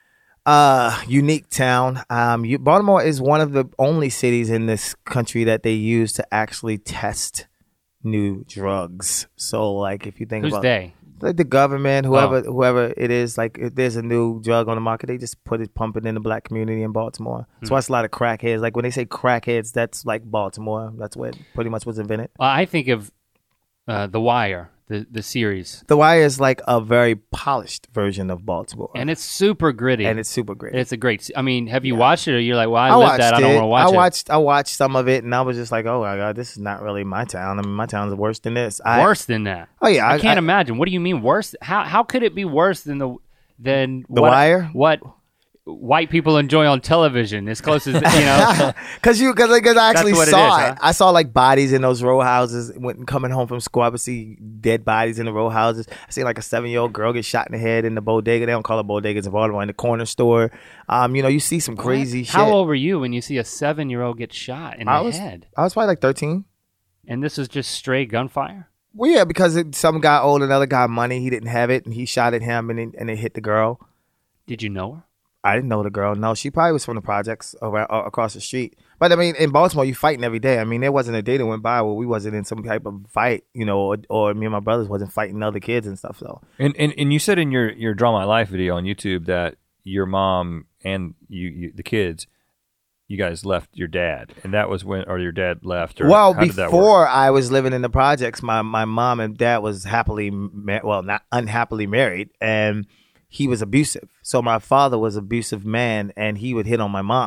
[SPEAKER 7] unique town. Baltimore is one of the only cities in this country that they use to actually test new drugs. So like if you think
[SPEAKER 2] Who's
[SPEAKER 7] about
[SPEAKER 2] they?
[SPEAKER 7] like the government, whoever it is, like if there's a new drug on the market, they just pump it in the black community in Baltimore. That's why it's a lot of crackheads. Like when they say crackheads, that's like Baltimore. That's what pretty much was invented.
[SPEAKER 2] Well, I think of The Wire, the series,
[SPEAKER 7] The Wire is like a very polished version of Baltimore,
[SPEAKER 2] and it's super gritty.
[SPEAKER 7] and it's super great.
[SPEAKER 2] It's a great. I mean, have you watched it, or you're like, well, I
[SPEAKER 7] I
[SPEAKER 2] lived
[SPEAKER 7] watched
[SPEAKER 2] that. I don't
[SPEAKER 7] it.
[SPEAKER 2] want to watch it.
[SPEAKER 7] I watched some of it, and I was just like, "Oh my god, this is not really my town. I mean, my town's worse than this."
[SPEAKER 2] Worse than that.
[SPEAKER 7] Oh yeah,
[SPEAKER 2] I can't imagine. What do you mean worse? How could it be worse than
[SPEAKER 7] The
[SPEAKER 2] what,
[SPEAKER 7] Wire?
[SPEAKER 2] What white people enjoy on television? As close as
[SPEAKER 7] Because I actually
[SPEAKER 2] what it
[SPEAKER 7] saw
[SPEAKER 2] is,
[SPEAKER 7] it.
[SPEAKER 2] huh?
[SPEAKER 7] I saw like bodies in those row houses. When coming home from school, I would see dead bodies in the row houses. I see like a 7-year-old girl get shot in the head in the bodega. They don't call it bodegas in Baltimore, in the corner store. You see some crazy shit.
[SPEAKER 2] How old were you when you see a 7-year-old get shot in the head?
[SPEAKER 7] I was probably like 13.
[SPEAKER 2] And this is just stray gunfire?
[SPEAKER 7] Well, yeah, because some guy owed another guy money. He didn't have it, and he shot at him, and it hit the girl.
[SPEAKER 2] Did you know her?
[SPEAKER 7] I didn't know the girl. No, she probably was from the projects across the street. But I mean, in Baltimore, you fighting every day. I mean, there wasn't a day that went by where we wasn't in some type of fight, or me and my brothers wasn't fighting other kids and stuff. So.
[SPEAKER 1] And you said in your Draw My Life video on YouTube that your mom and you the kids, you guys left your dad, and that was when, or your dad left. Or
[SPEAKER 7] Well,
[SPEAKER 1] how did that work?
[SPEAKER 7] before I was living in the projects, my mom and dad was not unhappily married, and he was abusive. So my father was an abusive man, and he would hit on my mom.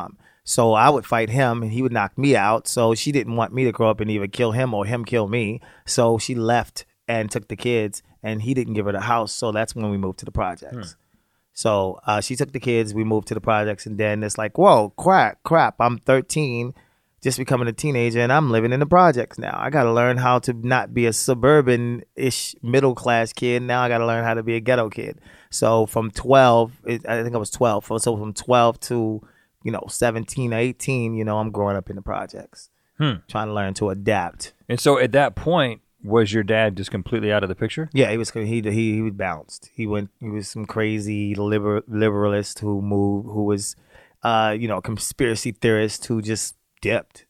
[SPEAKER 7] So I would fight him and he would knock me out. So she didn't want me to grow up and either kill him or him kill me. So she left and took the kids, and he didn't give her the house. So that's when we moved to the projects. So she took the kids, we moved to the projects, and then it's like, whoa, crap. I'm 13, just becoming a teenager, and I'm living in the projects now. I got to learn how to not be a suburban-ish middle-class kid. Now I got to learn how to be a ghetto kid. So from 12, I think I was 12. So from 12 to 17 or 18, I'm growing up in the projects, trying to learn to adapt.
[SPEAKER 1] And so at that point, was your dad just completely out of the picture?
[SPEAKER 7] Yeah, he was bounced. He was some crazy liberalist who was, conspiracy theorist who just dipped.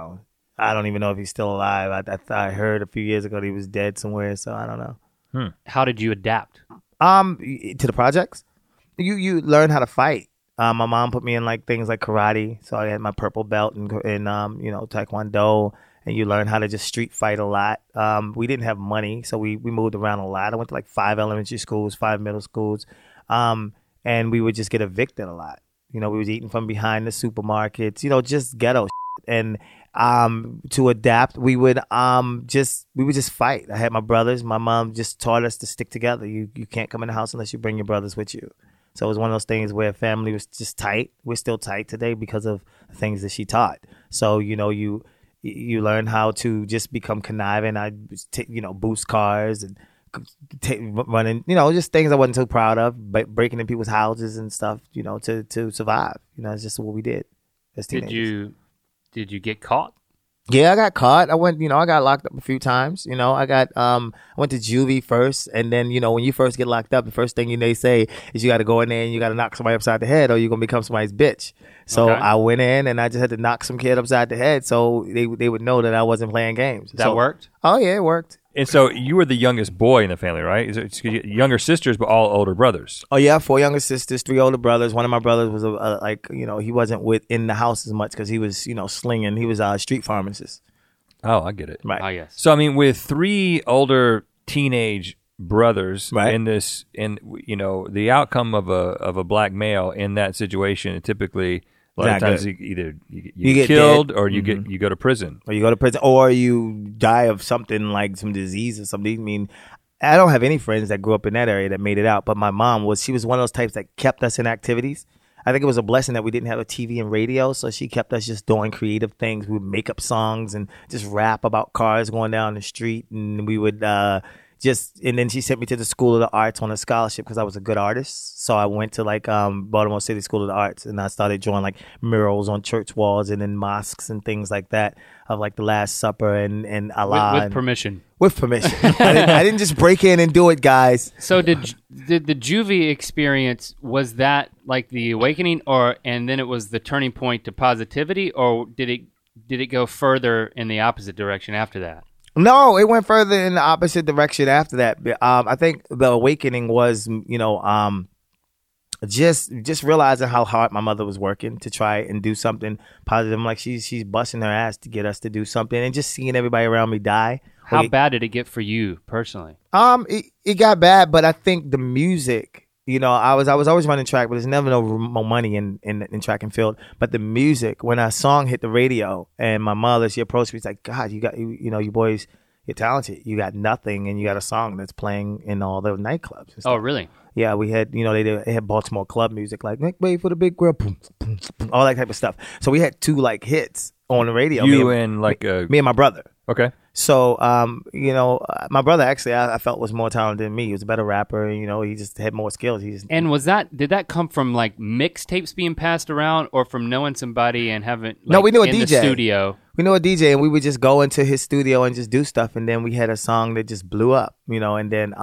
[SPEAKER 7] I don't even know if he's still alive. I heard a few years ago that he was dead somewhere, so I don't know.
[SPEAKER 2] How did you adapt?
[SPEAKER 7] To the projects, you learn how to fight. My mom put me in things like karate, so I had my purple belt and taekwondo, and you learn how to just street fight a lot. We didn't have money, so we moved around a lot. I went to 5 elementary schools, 5 middle schools, and we would just get evicted a lot. We was eating from behind the supermarkets, just ghetto shit. And to adapt, we would just fight. I had my brothers. My mom just taught us to stick together. You can't come in the house unless you bring your brothers with you. So it was one of those things where family was just tight. We're still tight today because of the things that she taught. So, you learn how to just become conniving. I, boost cars and running, just things I wasn't so proud of, but breaking in people's houses and stuff, to survive. It's just what we did as teenagers.
[SPEAKER 2] Did you get caught?
[SPEAKER 7] Yeah, I got caught. I went, I got locked up a few times. I went to juvie first, and then, when you first get locked up, the first thing they say is you got to go in there and you got to knock somebody upside the head, or you're gonna become somebody's bitch. So
[SPEAKER 2] Okay.
[SPEAKER 7] I went in and I just had to knock some kid upside the head, so they would know that I wasn't playing games.
[SPEAKER 2] That worked?
[SPEAKER 7] Oh yeah, it worked.
[SPEAKER 1] And so you were the youngest boy in the family, right? It's younger sisters, but all older brothers.
[SPEAKER 7] Oh yeah, 4 younger sisters, 3 older brothers. One of my brothers was he wasn't in the house as much because he was slinging. He was a street pharmacist.
[SPEAKER 1] Oh, I get it.
[SPEAKER 7] Right.
[SPEAKER 2] Oh, yes.
[SPEAKER 1] So I mean, with 3 older teenage brothers
[SPEAKER 7] Right.
[SPEAKER 1] in this, the outcome of a black male in that situation, typically a lot of
[SPEAKER 7] Not
[SPEAKER 1] times
[SPEAKER 7] good.
[SPEAKER 1] you
[SPEAKER 7] get
[SPEAKER 1] get killed
[SPEAKER 7] dead.
[SPEAKER 1] or you go to prison.
[SPEAKER 7] Or you go to prison, or you die of something like some disease or something. I mean, I don't have any friends that grew up in that area that made it out, but my mom she was one of those types that kept us in activities. I think it was a blessing that we didn't have a TV and radio, so she kept us just doing creative things. We would make up songs and just rap about cars going down the street, and we would and then she sent me to the School of the Arts on a scholarship because I was a good artist. So I went to Baltimore City School of the Arts, and I started drawing murals on church walls and in mosques and things like that of the Last Supper and Allah.
[SPEAKER 2] With permission.
[SPEAKER 7] With permission. I didn't just break in and do it, guys.
[SPEAKER 2] So did the juvie experience, was that the awakening, and then it was the turning point to positivity, or did it go further in the opposite direction after that?
[SPEAKER 7] No, it went further in the opposite direction after that. I think the awakening was, just realizing how hard my mother was working to try and do something positive. I'm she's busting her ass to get us to do something, and just seeing everybody around me die.
[SPEAKER 2] How bad did it get for you personally?
[SPEAKER 7] It got bad, but I think the music. I was always running track, but there's never no money in track and field. But the music, when a song hit the radio, and my mother, she approached me, she's like, God, you got you boys, you're talented. You got nothing, and you got a song that's playing in all the nightclubs. And stuff.
[SPEAKER 2] Oh, really?
[SPEAKER 7] Yeah, we had they had Baltimore club music make way for the big girl, boom, boom, boom, all that type of stuff. So we had 2 hits on the radio.
[SPEAKER 1] You
[SPEAKER 7] me
[SPEAKER 1] and
[SPEAKER 7] my brother.
[SPEAKER 1] okay.
[SPEAKER 7] So, my brother actually, I felt was more talented than me. He was a better rapper. He just had more skills.
[SPEAKER 2] And did that come from mixtapes being passed around, or from knowing somebody and having
[SPEAKER 7] No, we knew a
[SPEAKER 2] in
[SPEAKER 7] DJ.
[SPEAKER 2] the studio?
[SPEAKER 7] We knew a DJ, and we would just go into his studio and just do stuff. And then we had a song that just blew up, and then,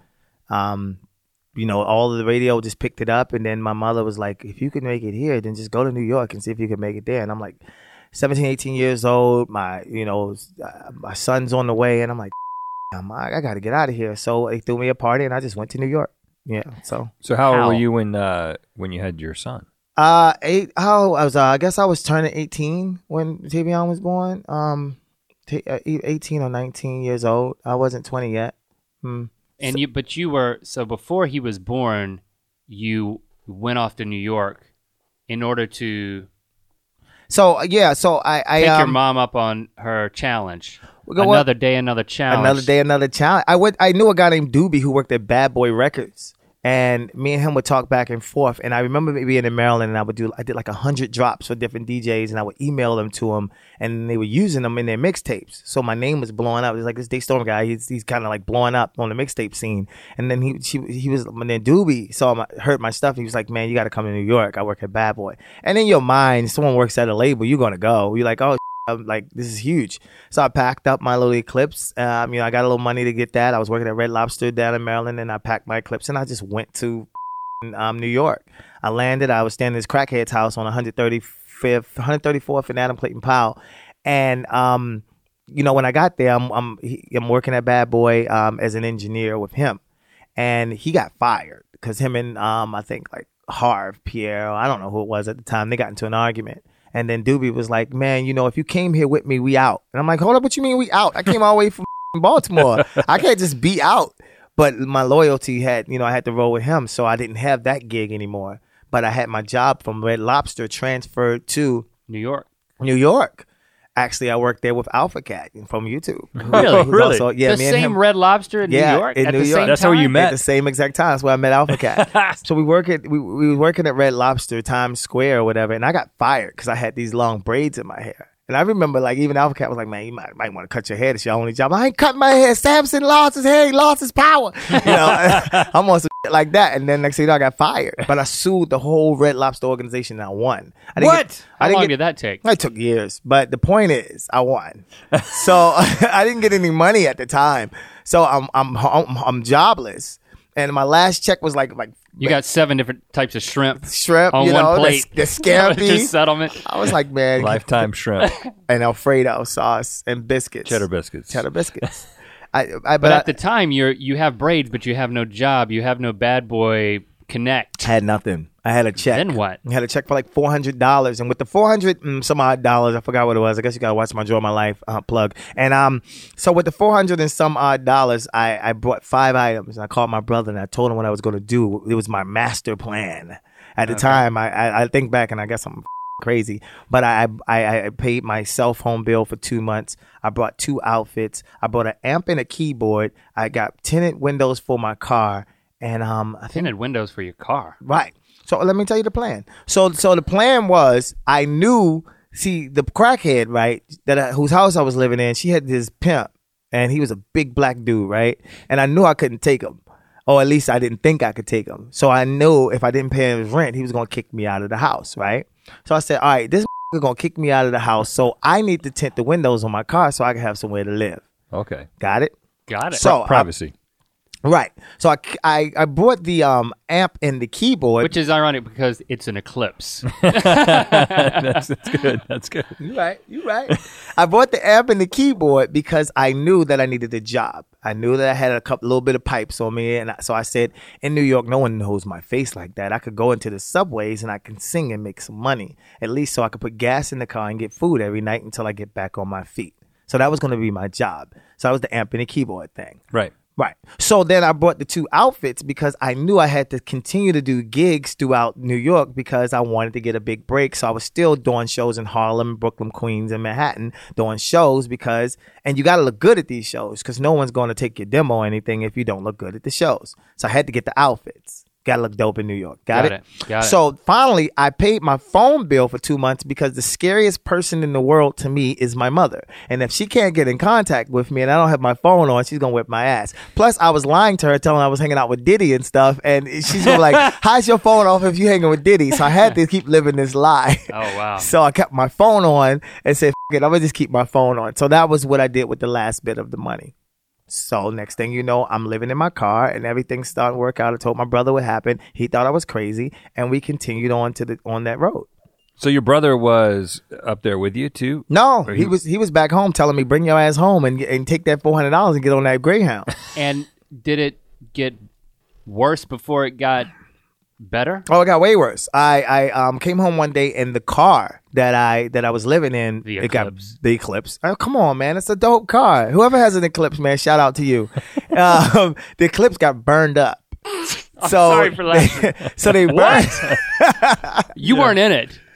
[SPEAKER 7] all of the radio just picked it up. And then my mother was like, if you can make it here, then just go to New York and see if you can make it there. And I'm like, 17, 18 years old, my son's on the way, and I'm like, I got to get out of here. So they threw me a party, and I just went to New York. Yeah. So
[SPEAKER 1] how old were you when you had your son?
[SPEAKER 7] I guess I was turning 18 when Tavion was born. 18 or 19 years old. I wasn't 20 yet.
[SPEAKER 2] But you were, so before he was born, you went off to New York in order to
[SPEAKER 7] So I
[SPEAKER 2] Take your mom up on her challenge. Another day, another challenge.
[SPEAKER 7] Another day, another challenge. I knew a guy named Doobie who worked at Bad Boy Records, and me and him would talk back and forth. And I remember me being in Maryland, and I did like 100 drops for different DJs, and I would email them to them, and they were using them in their mixtapes. So my name was blowing up. It was like this Daystorm guy. He's kind of like blowing up on the mixtape scene. And then he was, and then Doobie heard my stuff. He was like, man, you got to come to New York. I work at Bad Boy. And in your mind, someone works at a label, you're gonna go. You're like, oh. I'm like, this is huge. So I packed up my little Eclipse. I got a little money to get that. I was working at Red Lobster down in Maryland, and I packed my Eclipse, and I just went to New York. I landed. I was staying in this crackhead's house on 134th and Adam Clayton Powell. And, when I got there, I'm working at Bad Boy as an engineer with him. And he got fired because him and I think like Harv, Pierre, I don't know who it was at the time, they got into an argument. And then Doobie was like, man, if you came here with me, we out. And I'm like, hold up, what you mean we out? I came all the way from Baltimore. I can't just be out. But my loyalty I had to roll with him. So I didn't have that gig anymore. But I had my job from Red Lobster transferred to
[SPEAKER 2] New York.
[SPEAKER 7] Actually, I worked there with Alpha Cat from YouTube.
[SPEAKER 2] Really?
[SPEAKER 7] Also, yeah,
[SPEAKER 2] the same Red Lobster in New York?
[SPEAKER 7] In
[SPEAKER 2] at
[SPEAKER 7] New
[SPEAKER 2] the
[SPEAKER 7] York.
[SPEAKER 2] same
[SPEAKER 1] That's
[SPEAKER 2] time?
[SPEAKER 1] how you met.
[SPEAKER 7] At the same exact time. That's where I met Alpha Cat. So we were working at Red Lobster, Times Square or whatever, and I got fired because I had these long braids in my hair. And I remember, like, even Alpha Cat was like, man, you might want to cut your hair. It's your only job. I ain't cutting my hair. Samson lost his hair. He lost his power. I'm on some shit like that. And then next thing you know, I got fired. But I sued the whole Red Lobster organization and I won.
[SPEAKER 2] How long did that take?
[SPEAKER 7] It took years. But the point is, I won. So I didn't get any money at the time. So I'm jobless. And my last check was like
[SPEAKER 2] you got 7 different types of shrimp
[SPEAKER 7] on
[SPEAKER 2] one plate.
[SPEAKER 7] The scampi.
[SPEAKER 2] Just settlement.
[SPEAKER 7] I was like, man.
[SPEAKER 1] Lifetime shrimp.
[SPEAKER 7] And Alfredo sauce and biscuits.
[SPEAKER 1] Cheddar biscuits.
[SPEAKER 2] But at the time, you have braids, but you have no job. You have no Bad Boy Connect.
[SPEAKER 7] I had nothing. I had a check.
[SPEAKER 2] Then what?
[SPEAKER 7] I had a check for like $400, and with the $400 some odd dollars, I forgot what it was. I guess you gotta watch my Draw My Life plug. And so with the $400 and some odd dollars, I bought 5 items. And I called my brother and I told him what I was gonna do. It was my master plan. At the time, I think back and I guess I'm crazy, but I paid my cell phone bill for 2 months. I bought 2 outfits. I bought an amp and a keyboard. I got tinted windows for my car. And I think
[SPEAKER 2] tinted windows for your car.
[SPEAKER 7] Right. So let me tell you the plan. So the plan was I knew, the crackhead, right, whose house I was living in, she had this pimp, and he was a big black dude, right? And I knew I couldn't take him, or at least I didn't think I could take him. So I knew if I didn't pay him his rent, he was going to kick me out of the house, right? So I said, all right, this is going to kick me out of the house, so I need to tint the windows on my car so I can have somewhere to live.
[SPEAKER 1] Okay.
[SPEAKER 7] Got it?
[SPEAKER 2] Got it.
[SPEAKER 7] So
[SPEAKER 1] privacy.
[SPEAKER 7] Right. So I bought the amp and the keyboard.
[SPEAKER 2] Which is ironic because it's an Eclipse.
[SPEAKER 1] That's good. That's good.
[SPEAKER 7] You're right. I bought the amp and the keyboard because I knew that I needed a job. I knew that I had a little bit of pipes on me. And so I said, in New York, no one knows my face like that. I could go into the subways and I can sing and make some money, at least so I could put gas in the car and get food every night until I get back on my feet. So that was going to be my job. So that was the amp and the keyboard thing.
[SPEAKER 1] Right.
[SPEAKER 7] Right. So then I bought the 2 outfits because I knew I had to continue to do gigs throughout New York because I wanted to get a big break. So I was still doing shows in Harlem, Brooklyn, Queens, and Manhattan, doing shows and you got to look good at these shows because no one's going to take your demo or anything if you don't look good at the shows. So I had to get the outfits. Got to look dope in New York. Got it? So finally, I paid my phone bill for 2 months because the scariest person in the world to me is my mother. And if she can't get in contact with me and I don't have my phone on, she's going to whip my ass. Plus, I was lying to her, telling her I was hanging out with Diddy and stuff. And she's going to be like, how's your phone off if you hanging with Diddy? So I had to keep living this lie.
[SPEAKER 2] Oh, wow.
[SPEAKER 7] So I kept my phone on and said, F it, I'm going to just keep my phone on. So that was what I did with the last bit of the money. So next thing you know, I'm living in my car and everything's starting to work out. I told my brother what happened. He thought I was crazy, and we continued on on that road.
[SPEAKER 1] So your brother was up there with you too?
[SPEAKER 7] No, he was back home telling me, bring your ass home and take that $400 and get on that Greyhound.
[SPEAKER 2] And did it get worse before it got better?
[SPEAKER 7] Oh, it got way worse. I came home one day and the car that I was living in,
[SPEAKER 2] the
[SPEAKER 7] Eclipse. Oh, come on, man. It's a dope car. Whoever has an Eclipse, man, shout out to you. The Eclipse got burned up.
[SPEAKER 2] I'm sorry for laughing.
[SPEAKER 7] So they burned.
[SPEAKER 2] You weren't in it.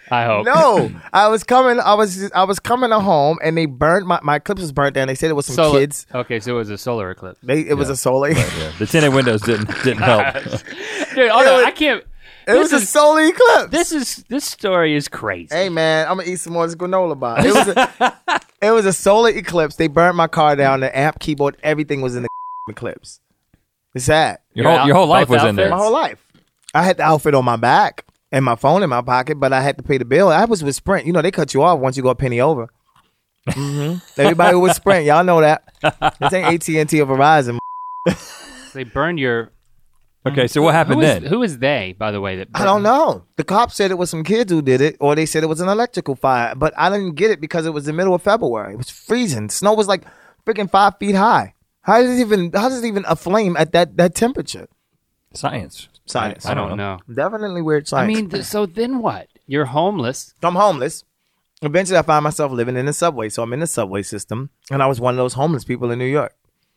[SPEAKER 2] I hope.
[SPEAKER 7] No, I was coming home, and they burned my Eclipse was burnt down. They said it was some kids.
[SPEAKER 2] Okay, so it was a solar eclipse.
[SPEAKER 7] It was a solar.
[SPEAKER 1] Yeah. The tinted windows didn't help.
[SPEAKER 2] Dude, hold on, I can't.
[SPEAKER 7] It was a solar eclipse.
[SPEAKER 2] This story is crazy.
[SPEAKER 7] Hey man, I'm gonna eat some more of this granola bar. It was a solar eclipse. They burnt my car down. The amp, keyboard, everything was in the eclipse. It's sad.
[SPEAKER 1] Your whole life was in there.
[SPEAKER 7] My whole life. I had the outfit on my back and my phone in my pocket, but I had to pay the bill. I was with Sprint. You know, they cut you off once you go a penny over. Everybody was with Sprint. Y'all know that. This ain't AT&T or Verizon.
[SPEAKER 2] They burned your.
[SPEAKER 1] Okay, so what happened then?
[SPEAKER 2] Who is they, by the way?
[SPEAKER 7] I don't know. The cops said it was some kids who did it, or they said it was an electrical fire. But I didn't get it because it was the middle of February. It was freezing. Snow was like freaking 5 feet high. How does it even aflame at that temperature?
[SPEAKER 1] Science.
[SPEAKER 7] Science.
[SPEAKER 2] I don't know.
[SPEAKER 7] Definitely weird science.
[SPEAKER 2] I mean, so then what? You're homeless.
[SPEAKER 7] I'm homeless. Eventually, I find myself living in the subway. So I'm in the subway system, and I was one of those homeless people in New York.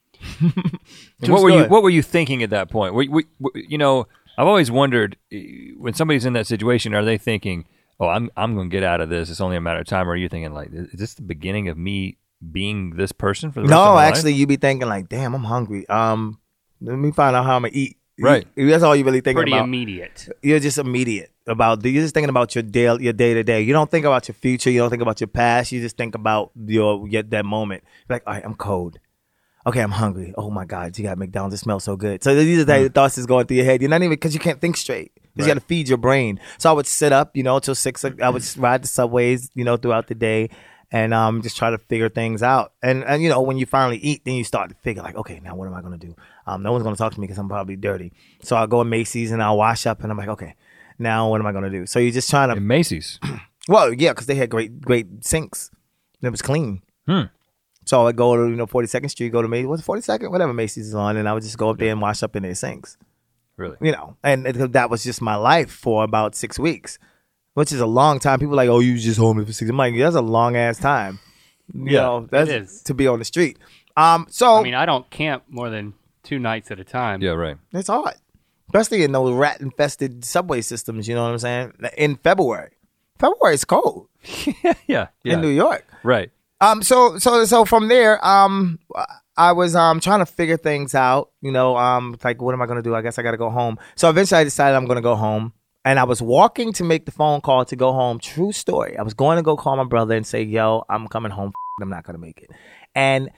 [SPEAKER 1] What were you thinking at that point? You know, I've always wondered when somebody's in that situation, are they thinking, "Oh, I'm going to get out of this. It's only a matter of time," or are you thinking like, "Is this the beginning of me being this person for the rest of my life?" No,
[SPEAKER 7] actually, you be thinking like, "Damn, I'm hungry. Let me find out how I'm gonna eat."
[SPEAKER 1] Right.
[SPEAKER 7] That's all you really thinking
[SPEAKER 2] about.
[SPEAKER 7] Pretty
[SPEAKER 2] immediate.
[SPEAKER 7] You're just immediate about. You're just thinking about your day to day. You don't think about your future. You don't think about your past. You just think about that moment. You're like, all right, I'm cold. Okay, I'm hungry. Oh my God, you got McDonald's. It smells so good. So these are the thoughts that's going through your head. You're not even because you can't think straight. You got to feed your brain. So I would sit up, till 6. I would ride the subways, throughout the day, and just try to figure things out. And when you finally eat, then you start to figure like, okay, now what am I going to do? No one's going to talk to me because I'm probably dirty. So I'll go to Macy's and I'll wash up, and I'm like, okay, now what am I going to do? So you're just trying to
[SPEAKER 1] in Macy's.
[SPEAKER 7] Well, yeah, because they had great sinks. It was clean. So I would go to 42nd Street, go to Macy's, what's 42nd, whatever Macy's is on, and I would just go up there and wash up in their sinks.
[SPEAKER 1] Really?
[SPEAKER 7] And that was just my life for about 6 weeks, which is a long time. People are like, oh, you was just homeless for 6 weeks. I'm like, that's a long ass time. That's
[SPEAKER 2] it is.
[SPEAKER 7] To be on the street. So
[SPEAKER 2] I mean, I don't camp more than 2 nights at a time.
[SPEAKER 1] Yeah, right.
[SPEAKER 7] It's hard, especially in those rat infested subway systems. You know what I'm saying? In February is cold.
[SPEAKER 1] yeah.
[SPEAKER 7] In New York,
[SPEAKER 1] right.
[SPEAKER 7] So from there, I was trying to figure things out. Like what am I gonna do? I guess I gotta go home. So eventually, I decided I'm gonna go home. And I was walking to make the phone call to go home. True story. I was going to go call my brother and say, yo, I'm coming home. I'm not going to make it. And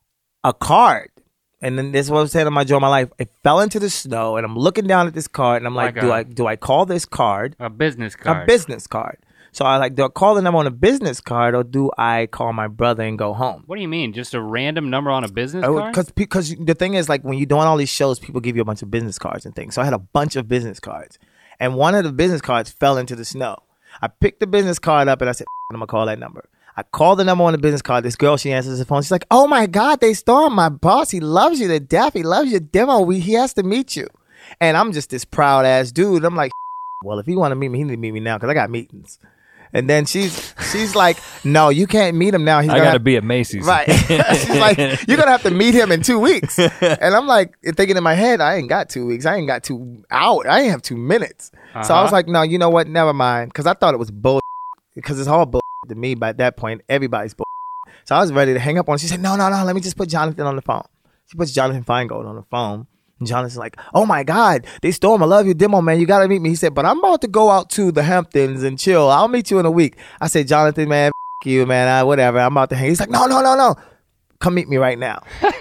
[SPEAKER 7] a card, and then this is what I was saying in my joy of my life, it fell into the snow, and I'm looking down at this card, and I'm like, do I call this card?
[SPEAKER 2] A business card.
[SPEAKER 7] A business card. So I do I call the number on a business card, or do I call my brother and go home?
[SPEAKER 2] What do you mean? Just a random number on a business card?
[SPEAKER 7] Because the thing is, like, when you're doing all these shows, people give you a bunch of business cards and things. So I had a bunch of business cards. And one of the business cards fell into the snow. I picked the business card up and I said, I'm going to call that number. I called the number on the business card. This girl, she answers the phone. She's like, oh my God, they stole my boss. He loves you to death. He loves your demo. He has to meet you. And I'm just this proud ass dude. I'm like, well, if he want to meet me, he need to meet me now because I got meetings. And then she's like, no, you can't meet him now.
[SPEAKER 1] I got to be at Macy's.
[SPEAKER 7] Right. She's like, you're going to have to meet him in 2 weeks. And I'm like, thinking in my head, I ain't got 2 weeks. I ain't got 2 hours. I ain't have 2 minutes. So I was like, no, you know what? Never mind. Because I thought it was bull. Because it's all bull to me by that point. Everybody's bull. So I was ready to hang up on her. She said, no, let me just put Jonathan on the phone. She puts Jonathan Feingold on the phone. And Jonathan's like, oh my God, they stole him. I love your demo, man. You got to meet me. He said, but I'm about to go out to the Hamptons and chill. I'll meet you in a week. I said, Jonathan, man, you, man. Whatever. I'm about to hang. He's like, no. Come meet me right now.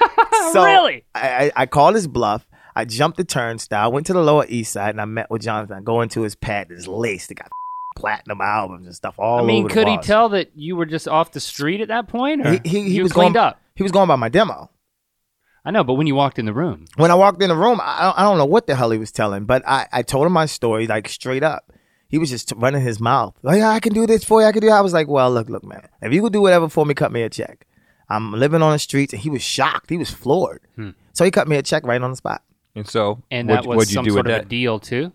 [SPEAKER 7] So
[SPEAKER 2] really?
[SPEAKER 7] I called his bluff. I jumped the turnstile, went to the Lower East Side, and I met with Jonathan. I go into his pad, his lace. They got platinum albums and stuff all over the
[SPEAKER 2] could he
[SPEAKER 7] walls.
[SPEAKER 2] tell that you were just off the street at that point? Or
[SPEAKER 7] he was
[SPEAKER 2] cleaned up?
[SPEAKER 7] He was going by my demo.
[SPEAKER 2] I know, but when you walked in the room.
[SPEAKER 7] When I walked in the room, I don't know what the hell he was telling, but I told him my story, like, straight up. He was just running his mouth. Like, I can do this for you. I can do that. I was like, well, look, man. If you could do whatever for me, cut me a check. I'm living on the streets, and he was shocked. He was floored. So he cut me a check right on the spot.
[SPEAKER 1] And so,
[SPEAKER 2] that was some sort of a deal, too?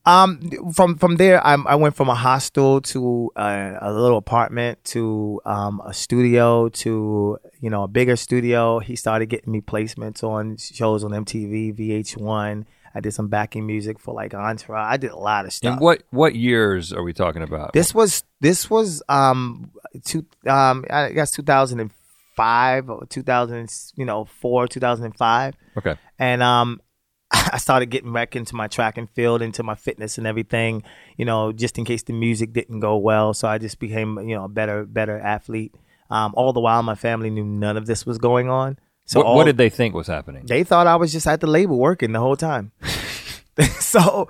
[SPEAKER 7] From there, I went from a hostel to a little apartment to a studio to a bigger studio. He started getting me placements on shows on MTV, VH1. I did some backing music for like Entourage. I did a lot of stuff.
[SPEAKER 1] And what years are we talking about?
[SPEAKER 7] This was I guess 2005 or 2004, 2005.
[SPEAKER 1] Okay.
[SPEAKER 7] And I started getting back into my track and field, into my fitness and everything, just in case the music didn't go well. So I just became, a better athlete. All the while, my family knew none of this was going on. So
[SPEAKER 1] what did they think was happening?
[SPEAKER 7] They thought I was just at the label working the whole time. So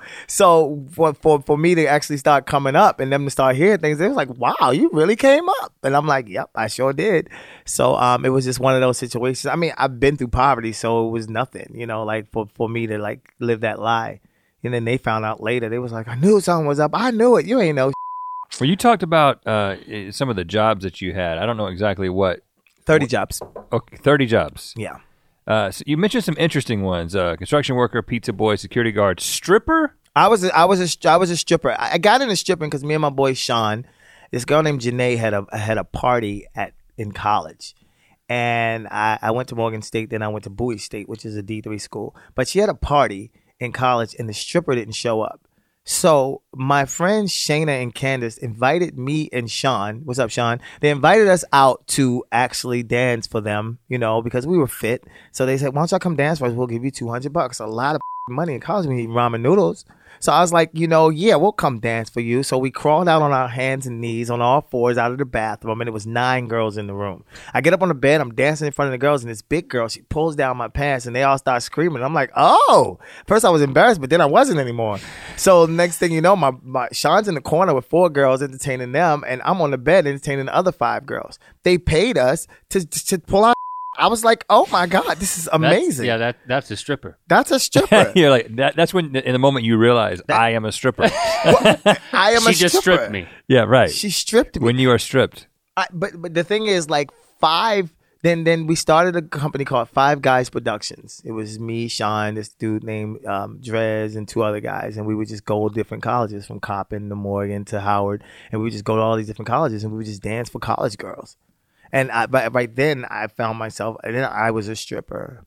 [SPEAKER 7] for me to actually start coming up and them to start hearing things, they was like, wow, you really came up. And I'm like, yep, I sure did. So it was just one of those situations. I mean, I've been through poverty, so it was nothing, like for me to like live that lie. And then they found out later. They was like, I knew something was up. I knew it. You ain't know.
[SPEAKER 1] Well, you talked about some of the jobs that you had. I don't know exactly what.
[SPEAKER 7] 30 jobs.
[SPEAKER 1] Okay, 30 jobs.
[SPEAKER 7] Yeah.
[SPEAKER 1] So you mentioned some interesting ones: construction worker, pizza boy, security guard, stripper.
[SPEAKER 7] I was a stripper. I got into stripping because me and my boy Sean, this girl named Janae had a party in college, and I went to Morgan State. Then I went to Bowie State, which is a D3 school. But she had a party in college, and the stripper didn't show up. So my friends Shayna and Candace invited me and Sean. What's up, Sean? They invited us out to actually dance for them, because we were fit. So they said, why don't y'all come dance for us? We'll give you $200. A lot of money in college when you eat ramen noodles. So I was like, yeah, we'll come dance for you. So we crawled out on our hands and knees on all fours out of the bathroom, and it was 9 girls in the room. I get up on the bed, I'm dancing in front of the girls, and this big girl, she pulls down my pants, and they all start screaming. I'm like, oh. First I was embarrassed, but then I wasn't anymore. So next thing you know, my Sean's in the corner with 4 girls entertaining them, and I'm on the bed entertaining the other 5 girls. They paid us to pull out. I was like, oh my God, this is amazing.
[SPEAKER 2] That's a stripper.
[SPEAKER 7] That's a stripper.
[SPEAKER 1] You're like, that's when in the moment you realize I am a stripper.
[SPEAKER 7] I am a stripper.
[SPEAKER 2] She just stripped me.
[SPEAKER 1] Yeah, right.
[SPEAKER 7] She stripped me.
[SPEAKER 1] When you are stripped.
[SPEAKER 7] But the thing is, like, 5, then we started a company called Five Guys Productions. It was me, Sean, this dude named Drez, and 2 other guys. And we would just go to different colleges, from Coppin to Morgan to Howard. And we would just go to all these different colleges, and we would just dance for college girls. And but right then, I found myself, and then I was a stripper.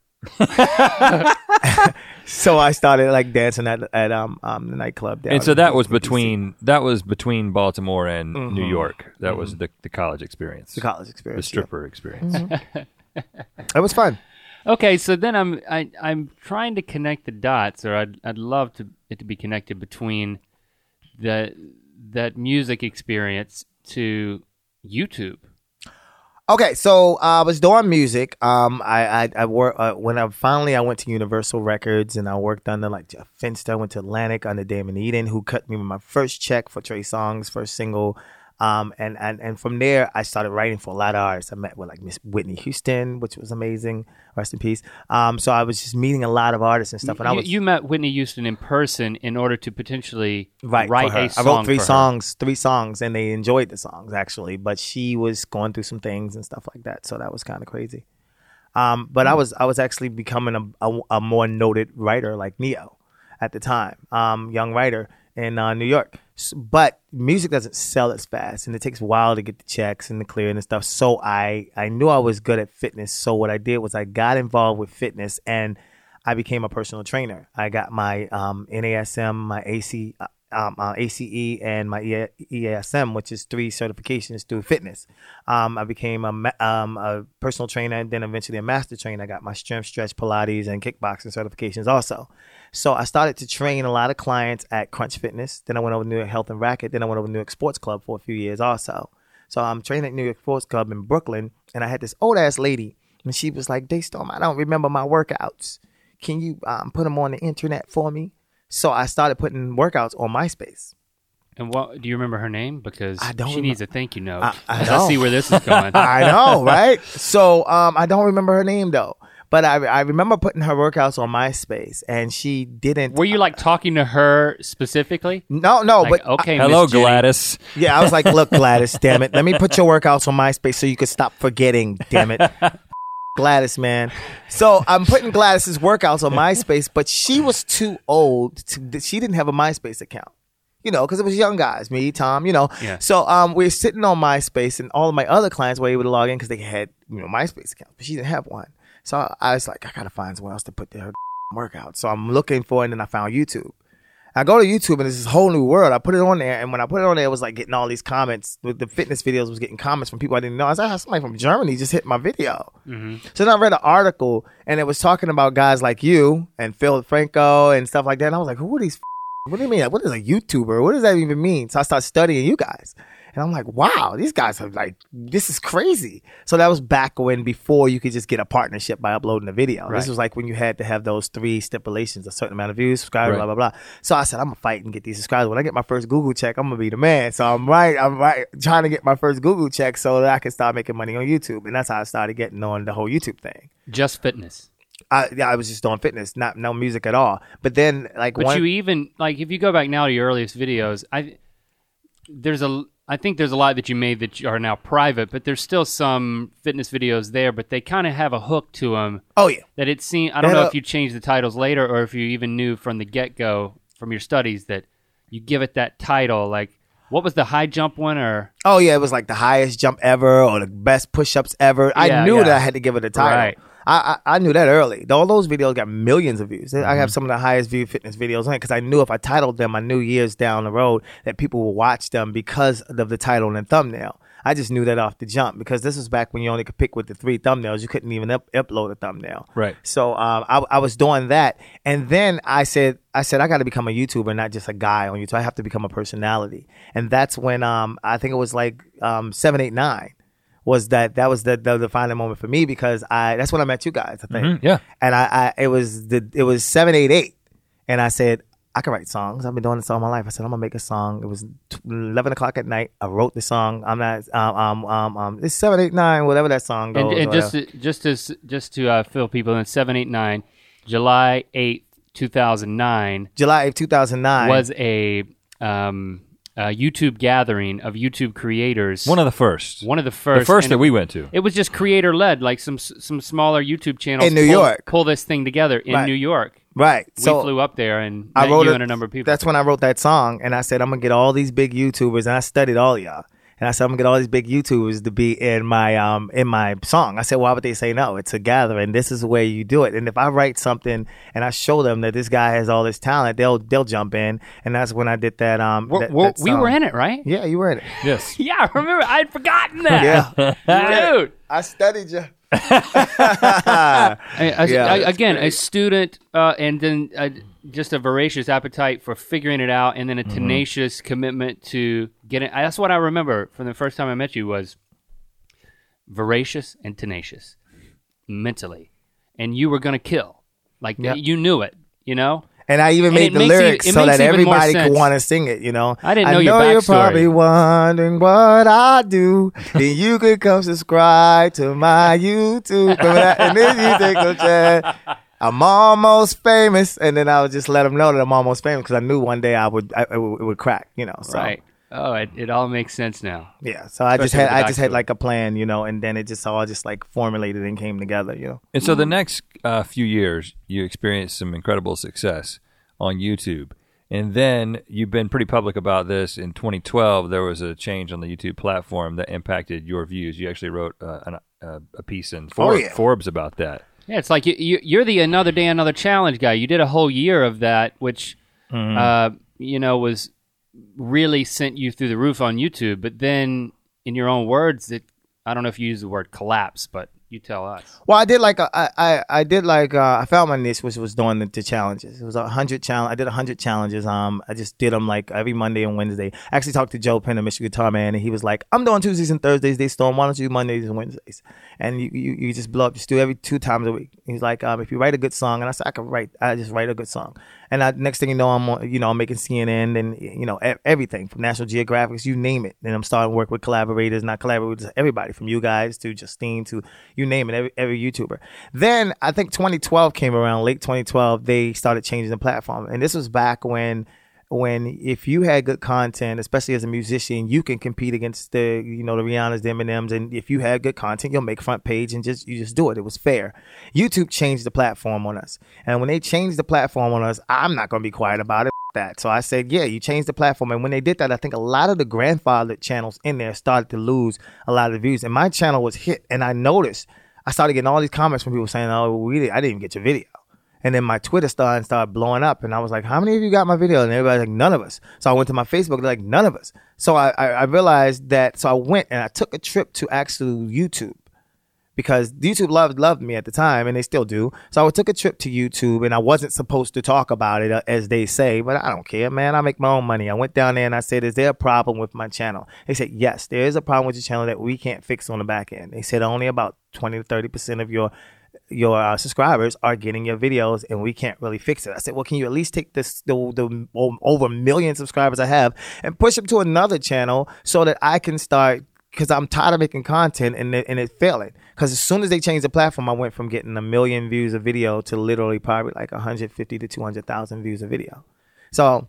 [SPEAKER 7] So I started like dancing at the nightclub.
[SPEAKER 1] And so that was between Baltimore and New York. That was the college experience.
[SPEAKER 7] The college experience.
[SPEAKER 1] The stripper experience.
[SPEAKER 7] It was fun.
[SPEAKER 2] Okay, so then I'm trying to connect the dots, or I'd love it to be connected between that music experience to YouTube.
[SPEAKER 7] Okay, so I was doing music. I work when I went to Universal Records, and I worked under like Jeff Finster. Went to Atlantic under Damon Eden, who cut me with my first check for Trey Songz's first single. And from there, I started writing for a lot of artists. I met with like Miss Whitney Houston, which was amazing. Rest in peace. So I was just meeting a lot of artists and stuff. And
[SPEAKER 2] you met Whitney Houston in person in order to potentially write a song.
[SPEAKER 7] I wrote 3
[SPEAKER 2] for
[SPEAKER 7] songs, and they enjoyed the songs actually. But she was going through some things and stuff like that, so that was kind of crazy. But I was actually becoming a more noted writer like Neo at the time, young writer in New York. But music doesn't sell as fast, and it takes a while to get the checks and the clearing and stuff. So I knew I was good at fitness. So what I did was I got involved with fitness, and I became a personal trainer. I got my NASM, my ACE, and my EASM, which is 3 certifications through fitness. I became a personal trainer, and then eventually a master trainer. I got my strength, stretch, Pilates, and kickboxing certifications also. So I started to train a lot of clients at Crunch Fitness. Then I went over to New York Health and Racket. Then I went over to New York Sports Club for a few years also. So I'm training at New York Sports Club in Brooklyn, and I had this old ass lady, and she was like, Daystorm, I don't remember my workouts. Can you put them on the internet for me? So I started putting workouts on MySpace.
[SPEAKER 2] And what do you remember her name? Because
[SPEAKER 7] she
[SPEAKER 2] needs a thank you note.
[SPEAKER 7] I
[SPEAKER 2] see where this is going.
[SPEAKER 7] I know, right? So I don't remember her name though. But I remember putting her workouts on MySpace, and she didn't.
[SPEAKER 2] Were you like talking to her specifically?
[SPEAKER 7] No,
[SPEAKER 2] like,
[SPEAKER 7] but
[SPEAKER 2] okay,
[SPEAKER 1] hello,
[SPEAKER 2] Miss Jenny.
[SPEAKER 1] Gladys.
[SPEAKER 7] Yeah, I was like, look, Gladys, damn it, let me put your workouts on MySpace so you could stop forgetting, damn it. Gladys, man. So I'm putting Gladys's workouts on MySpace, but she was too old. She didn't have a MySpace account. Because it was young guys, me, Tom,
[SPEAKER 2] Yeah.
[SPEAKER 7] So we were sitting on MySpace, and all of my other clients were able to log in because they had, MySpace accounts, but she didn't have one. So I was like, I got to find somewhere else to put her workout. So I'm looking for it, and then I found YouTube. I go to YouTube, and it's this whole new world. I put it on there, and when I put it on there, it was like getting all these comments. With the fitness videos, was getting comments from people I didn't know. I was like, somebody from Germany just hit my video. So then I read an article, and it was talking about guys like you and Phil Franco and stuff like that. And I was like, who are these? What do you mean? What is a YouTuber? What does that even mean? So I started studying you guys. And I'm like, wow, these guys are like, this is crazy. So that was back when, before you could just get a partnership by uploading a video. This was like when you had to have those 3 stipulations, a certain amount of views, subscribers, blah, blah, blah. So I said, I'm going to fight and get these subscribers. When I get my first Google check, I'm going to be the man. So I'm trying to get my first Google check so that I can start making money on YouTube. And that's how I started getting on the whole YouTube thing.
[SPEAKER 2] Just fitness.
[SPEAKER 7] I was just doing fitness, no music at all. But then, like,
[SPEAKER 2] you even, like, if you go back now to your earliest videos, I think there's a lot that you made that are now private, but there's still some fitness videos there, but they kind of have a hook to them.
[SPEAKER 7] Oh, yeah.
[SPEAKER 2] That it seemed, I don't know if you changed the titles later or if you even knew from the get-go from your studies that you give it that title. Like, what was the high jump one? Or
[SPEAKER 7] oh, yeah, it was like the highest jump ever or the best push-ups ever. I knew that I had to give it a title.
[SPEAKER 2] Right.
[SPEAKER 7] I knew that early. All those videos got millions of views. I have some of the highest viewed fitness videos on it because I knew if I titled them, I knew years down the road that people would watch them because of the title and thumbnail. I just knew that off the jump because this was back when you only could pick with the 3 thumbnails. You couldn't even upload a thumbnail.
[SPEAKER 1] Right.
[SPEAKER 7] So I was doing that. And then I said I got to become a YouTuber, not just a guy on YouTube. I have to become a personality. And that's when I think it was like 7, 8, 9. Was that was the defining moment for me because that's when I met you guys, I think.
[SPEAKER 1] Yeah.
[SPEAKER 7] And it was 7, 8, 8. And I said, I can write songs. I've been doing this all my life. I said, I'm gonna make a song. It was 11 o'clock at night. I wrote the song. I'm not it's 7, 8, 9, whatever that song goes.
[SPEAKER 2] And just to fill people in, 7, 8, 9, July 8th, 2009.
[SPEAKER 7] July 8th, 2009
[SPEAKER 2] was a YouTube gathering of YouTube creators.
[SPEAKER 1] One of the first. The first that we went to.
[SPEAKER 2] It was just creator led, like some smaller YouTube channels
[SPEAKER 7] in New York
[SPEAKER 2] pull this thing together in New York.
[SPEAKER 7] Right.
[SPEAKER 2] We flew up there and met you and a number of people.
[SPEAKER 7] That's when I wrote that song, and I said I'm gonna get all these big YouTubers, and I studied all y'all. And I said, I'm going to get all these big YouTubers to be in my song. I said, why would they say no? It's a gathering. This is the way you do it. And if I write something and I show them that this guy has all this talent, they'll jump in. And that's when I did that. That
[SPEAKER 2] we were in it, right?
[SPEAKER 7] Yeah, you were in it.
[SPEAKER 1] Yes.
[SPEAKER 2] Yeah, I remember. I'd forgotten that.
[SPEAKER 7] Yeah.
[SPEAKER 2] Dude.
[SPEAKER 7] I studied you.
[SPEAKER 2] Again, a student and then just a voracious appetite for figuring it out, and then a tenacious commitment to getting. That's what I remember from the first time I met you was voracious and tenacious mentally, and you were going to kill. Like you knew it, you know.
[SPEAKER 7] And I even made the lyrics so that everybody could want to sing it, you know.
[SPEAKER 2] I didn't know your backstory.
[SPEAKER 7] You're probably wondering what I do. Then you could come subscribe to my YouTube. And then you take a chance. I'm almost famous. And then I would just let them know that I'm almost famous because I knew one day it would crack, you know. So.
[SPEAKER 2] Right. Oh, it all makes sense now.
[SPEAKER 7] Yeah, so I just had like a plan, you know, and then it just all just like formulated and came together, you know.
[SPEAKER 1] And so the next few years, you experienced some incredible success on YouTube, and then you've been pretty public about this. In 2012, there was a change on the YouTube platform that impacted your views. You actually wrote a piece in Forbes about that.
[SPEAKER 2] Yeah, it's like you're the Another Day, Another Challenge guy. You did a whole year of that, which you know was really sent you through the roof on YouTube, but then in your own words, I don't know if you use the word collapse, but you tell us.
[SPEAKER 7] Well, I did I found my niche, which was doing the challenges. It was 100 challenge. I did 100 challenges. I just did them like every Monday and Wednesday. I actually talked to Joe Penn, Mr. Guitar Man, and he was like, "I'm doing Tuesdays and Thursdays. They storm. Why don't you do Mondays and Wednesdays?" And you just blow up. Just do every 2 times a week. He's like, if you write a good song, and I said I just write a good song. And next thing you know, I'm making CNN and everything from National Geographic, you name it. And I'm starting to work with collaborators, and I collaborate with everybody from you guys to Justine to you name it, every YouTuber. Then I think 2012 came around, late 2012, they started changing the platform. And this was back when if you had good content, especially as a musician, you can compete against the Rihannas, the Eminems, and if you had good content, you'll make front page and you just do it. It was fair. YouTube changed the platform on us. And when they changed the platform on us, I'm not going to be quiet about it. That. So I said, yeah, you changed the platform. And when they did that, I think a lot of the grandfathered channels in there started to lose a lot of the views. And my channel was hit. And I noticed, I started getting all these comments from people saying, I didn't even get your video. And then my Twitter started blowing up, and I was like, how many of you got my video? And everybody's like, none of us. So I went to my Facebook, they're like, none of us. So I realized that, so I went and I took a trip to actual YouTube, because YouTube loved me at the time, and they still do. So I took a trip to YouTube, and I wasn't supposed to talk about it, as they say, but I don't care, man. I make my own money. I went down there and I said, is there a problem with my channel? They said, yes, there is a problem with your channel that we can't fix on the back end. They said only about 20 to 30% of your subscribers are getting your videos, and we can't really fix it. I said, well, can you at least take the over 1 million subscribers I have and push them to another channel so that I can start, because I'm tired of making content and it failing. Because as soon as they changed the platform, I went from getting 1 million views a video to literally probably like 150 to 200,000 views a video. So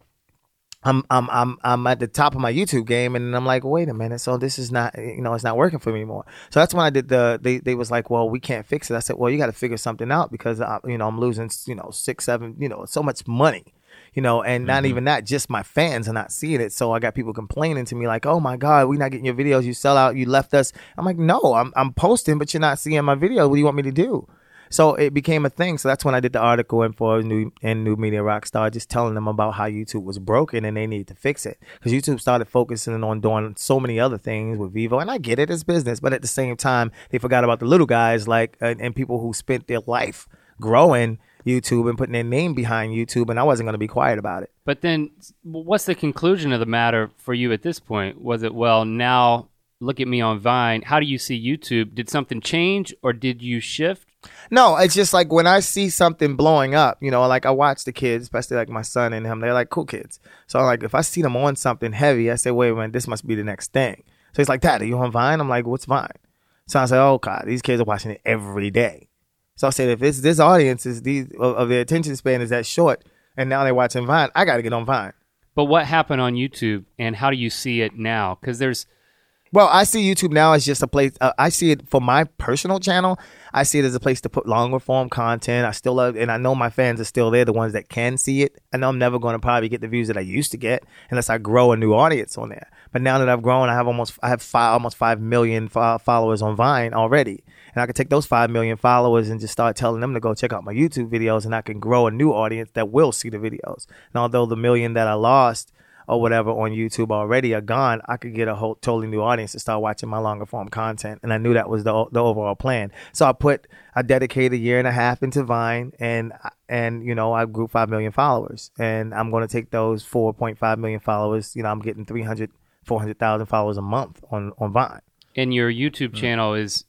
[SPEAKER 7] I'm at the top of my YouTube game, and I'm like, wait a minute. So this is not, it's not working for me anymore. So that's when I did they was like, well, we can't fix it. I said, well, you got to figure something out, because I'm losing, 6, 7, so much money, and not even that, just my fans are not seeing it. So I got people complaining to me like, oh my God, we're not getting your videos. You sell out. You left us. I'm like, no, I'm posting, but you're not seeing my video. What do you want me to do? So it became a thing. So that's when I did the article in for New Media Rockstar, just telling them about how YouTube was broken and they needed to fix it. Because YouTube started focusing on doing so many other things with Vevo. And I get it, it's business. But at the same time, they forgot about the little guys and people who spent their life growing YouTube and putting their name behind YouTube. And I wasn't going to be quiet about it.
[SPEAKER 2] But then what's the conclusion of the matter for you at this point? Was it, well, now look at me on Vine. How do you see YouTube? Did something change, or did you shift?
[SPEAKER 7] No, it's just like when I see something blowing up, like I watch the kids, especially like my son and him, they're like cool kids. So like if I see them on something heavy, I say, wait a minute, this must be the next thing. So he's like, Dad, are you on Vine? I'm like, what's Vine? So I say, oh God, these kids are watching it every day. So I said, if it's this audience of their attention span is that short, and now they're watching Vine, I got to get on Vine.
[SPEAKER 2] But what happened on YouTube, and how do you see it now? Because
[SPEAKER 7] well, I see YouTube now as just a place. I see it for my personal channel. I see it as a place to put longer form content. I still love, and I know my fans are still there, the ones that can see it. I know I'm never going to probably get the views that I used to get unless I grow a new audience on there. But now that I've grown, I have almost 5 million followers on Vine already. And I can take those 5 million followers and just start telling them to go check out my YouTube videos, and I can grow a new audience that will see the videos. And although the 1 million that I lost or whatever on YouTube already are gone, I could get a whole totally new audience to start watching my longer form content. And I knew that was the overall plan. So I dedicated 1.5 years into Vine, and I grew 5 million followers, and I'm going to take those 4.5 million followers. I'm getting 400,000 followers a month on Vine.
[SPEAKER 2] And your YouTube channel is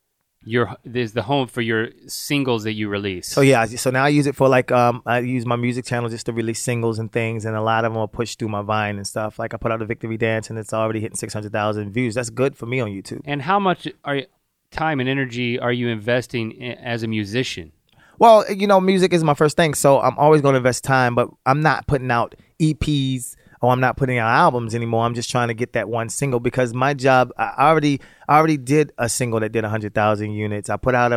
[SPEAKER 2] the home for your singles that you release.
[SPEAKER 7] So yeah, so now I use it for I use my music channel just to release singles and things, and a lot of them are pushed through my Vine and stuff. Like I put out a Victory Dance, and it's already hitting 600,000 views. That's good for me on YouTube.
[SPEAKER 2] And how much time and energy are you investing as a musician?
[SPEAKER 7] Well, music is my first thing, so I'm always going to invest time, but I'm not putting out EPs. I'm not putting out albums anymore. I'm just trying to get that one single, because my job, I already did a single that did 100,000 units. I put out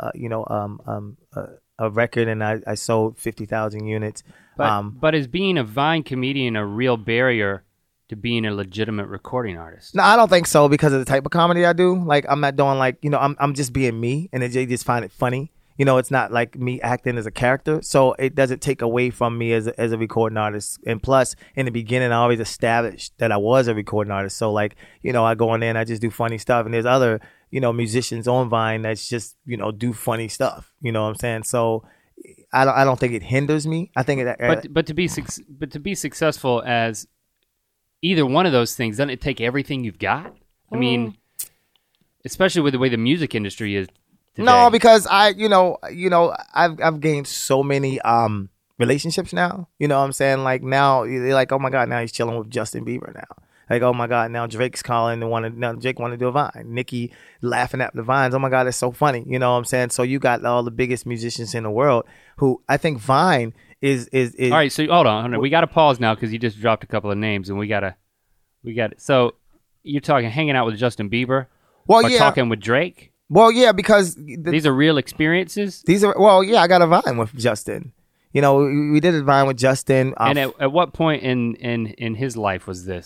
[SPEAKER 7] a record, and I sold 50,000 units.
[SPEAKER 2] But is being a Vine comedian a real barrier to being a legitimate recording artist?
[SPEAKER 7] No, I don't think so, because of the type of comedy I do. Like I'm not doing I'm just being me, and they just find it funny. It's not like me acting as a character, so it doesn't take away from me as a recording artist. And plus, in the beginning, I always established that I was a recording artist. So I go in there and I just do funny stuff. And there's other, musicians on Vine that's just, do funny stuff. You know what I'm saying? So I don't think it hinders me. I think it.
[SPEAKER 2] But to be successful as either one of those things, doesn't it take everything you've got? I mean, especially with the way the music industry is today.
[SPEAKER 7] No, because I've gained so many relationships now. You know what I'm saying? Like now they're like, oh my God, now he's chilling with Justin Bieber now. Like, oh my God, now Drake's calling and Jake want to do a Vine. Nicki laughing at the Vines. Oh my God, that's so funny. You know what I'm saying? So you got all the biggest musicians in the world who I think Vine is. All
[SPEAKER 2] right, so hold on. We got to pause now because you just dropped a couple of names, and we got it. So you're talking hanging out with Justin Bieber?
[SPEAKER 7] Well,
[SPEAKER 2] or
[SPEAKER 7] yeah.
[SPEAKER 2] Talking with Drake?
[SPEAKER 7] Well, yeah, because
[SPEAKER 2] these are real experiences.
[SPEAKER 7] I got a Vine with Justin. We did a Vine with Justin.
[SPEAKER 2] And at what point in his life was this?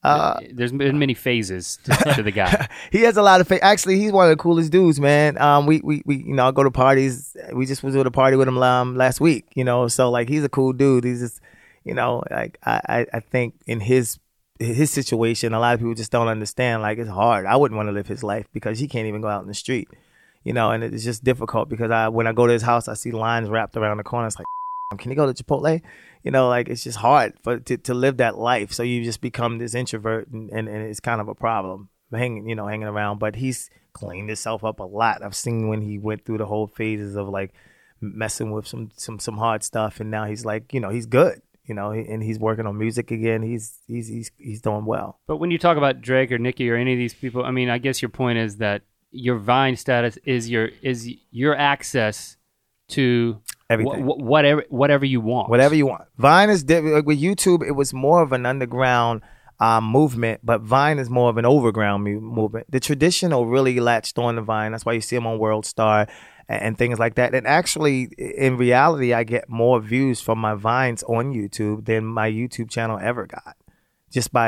[SPEAKER 2] There's been many phases to the guy.
[SPEAKER 7] He has a lot of actually, he's one of the coolest dudes, man. We I go to parties. We just was at a party with him last week, so like he's a cool dude. He's just, like I think in his situation, a lot of people just don't understand. Like, it's hard. I wouldn't want to live his life because he can't even go out in the street, and it's just difficult because when I go to his house, I see lines wrapped around the corner. It's like, can you go to Chipotle? Like it's just hard to live that life. So you just become this introvert and it's kind of a problem hanging around. But he's cleaned himself up a lot. I've seen when he went through the whole phases of like messing with some hard stuff. And now he's like, he's good, and he's working on music again. He's doing well.
[SPEAKER 2] But when you talk about Drake or Nicki or any of these people, I mean, I guess your point is that your Vine status is your access to
[SPEAKER 7] everything,
[SPEAKER 2] whatever you want.
[SPEAKER 7] Whatever you want. Vine is different. Like with YouTube, it was more of an underground movement, but Vine is more of an overground movement. The traditional really latched on to Vine. That's why you see them on World Star and things like that. And actually, in reality, I get more views from my Vines on YouTube than my YouTube channel ever got. Just by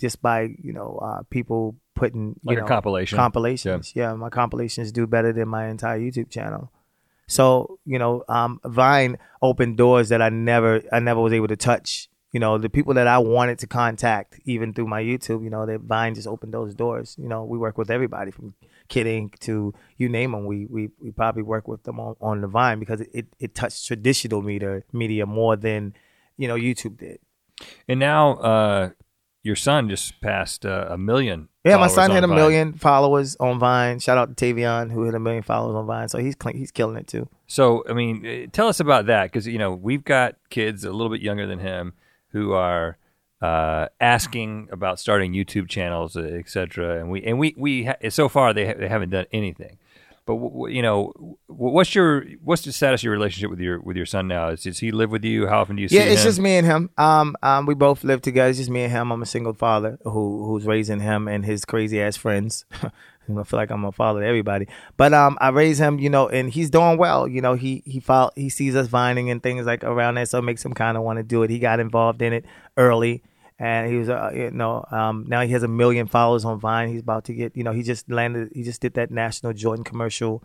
[SPEAKER 7] people putting
[SPEAKER 1] like a compilation.
[SPEAKER 7] Compilations. Yeah, my compilations do better than my entire YouTube channel. So, Vine opened doors that I never was able to touch. The people that I wanted to contact, even through my YouTube, that Vine just opened those doors. We work with everybody from Kid Ink to you name them. We probably work with them on the Vine because it touched traditional media more than, YouTube did.
[SPEAKER 1] And now your son just passed 1 million.
[SPEAKER 7] Yeah, my son hit 1
[SPEAKER 1] Vine.
[SPEAKER 7] million followers on Vine. Shout out to Tavion, who hit 1 million followers on Vine. So he's killing it too.
[SPEAKER 1] So, I mean, tell us about that because, we've got kids a little bit younger than him who are asking about starting YouTube channels, et cetera. And we so far they haven't done anything. But what's the status of your relationship with your son now? Does he live with you? How often do you see him?
[SPEAKER 7] Yeah, it's just me and him. We both live together. It's just me and him. I'm a single father who's raising him and his crazy ass friends. I feel like I'm a father to everybody. But I raise him, and he's doing well. He sees us vining and things like around there, so it makes him kind of want to do it. He got involved in it early. And he was, now he has 1 million followers on Vine. He's about to get, he just did that national Jordan commercial,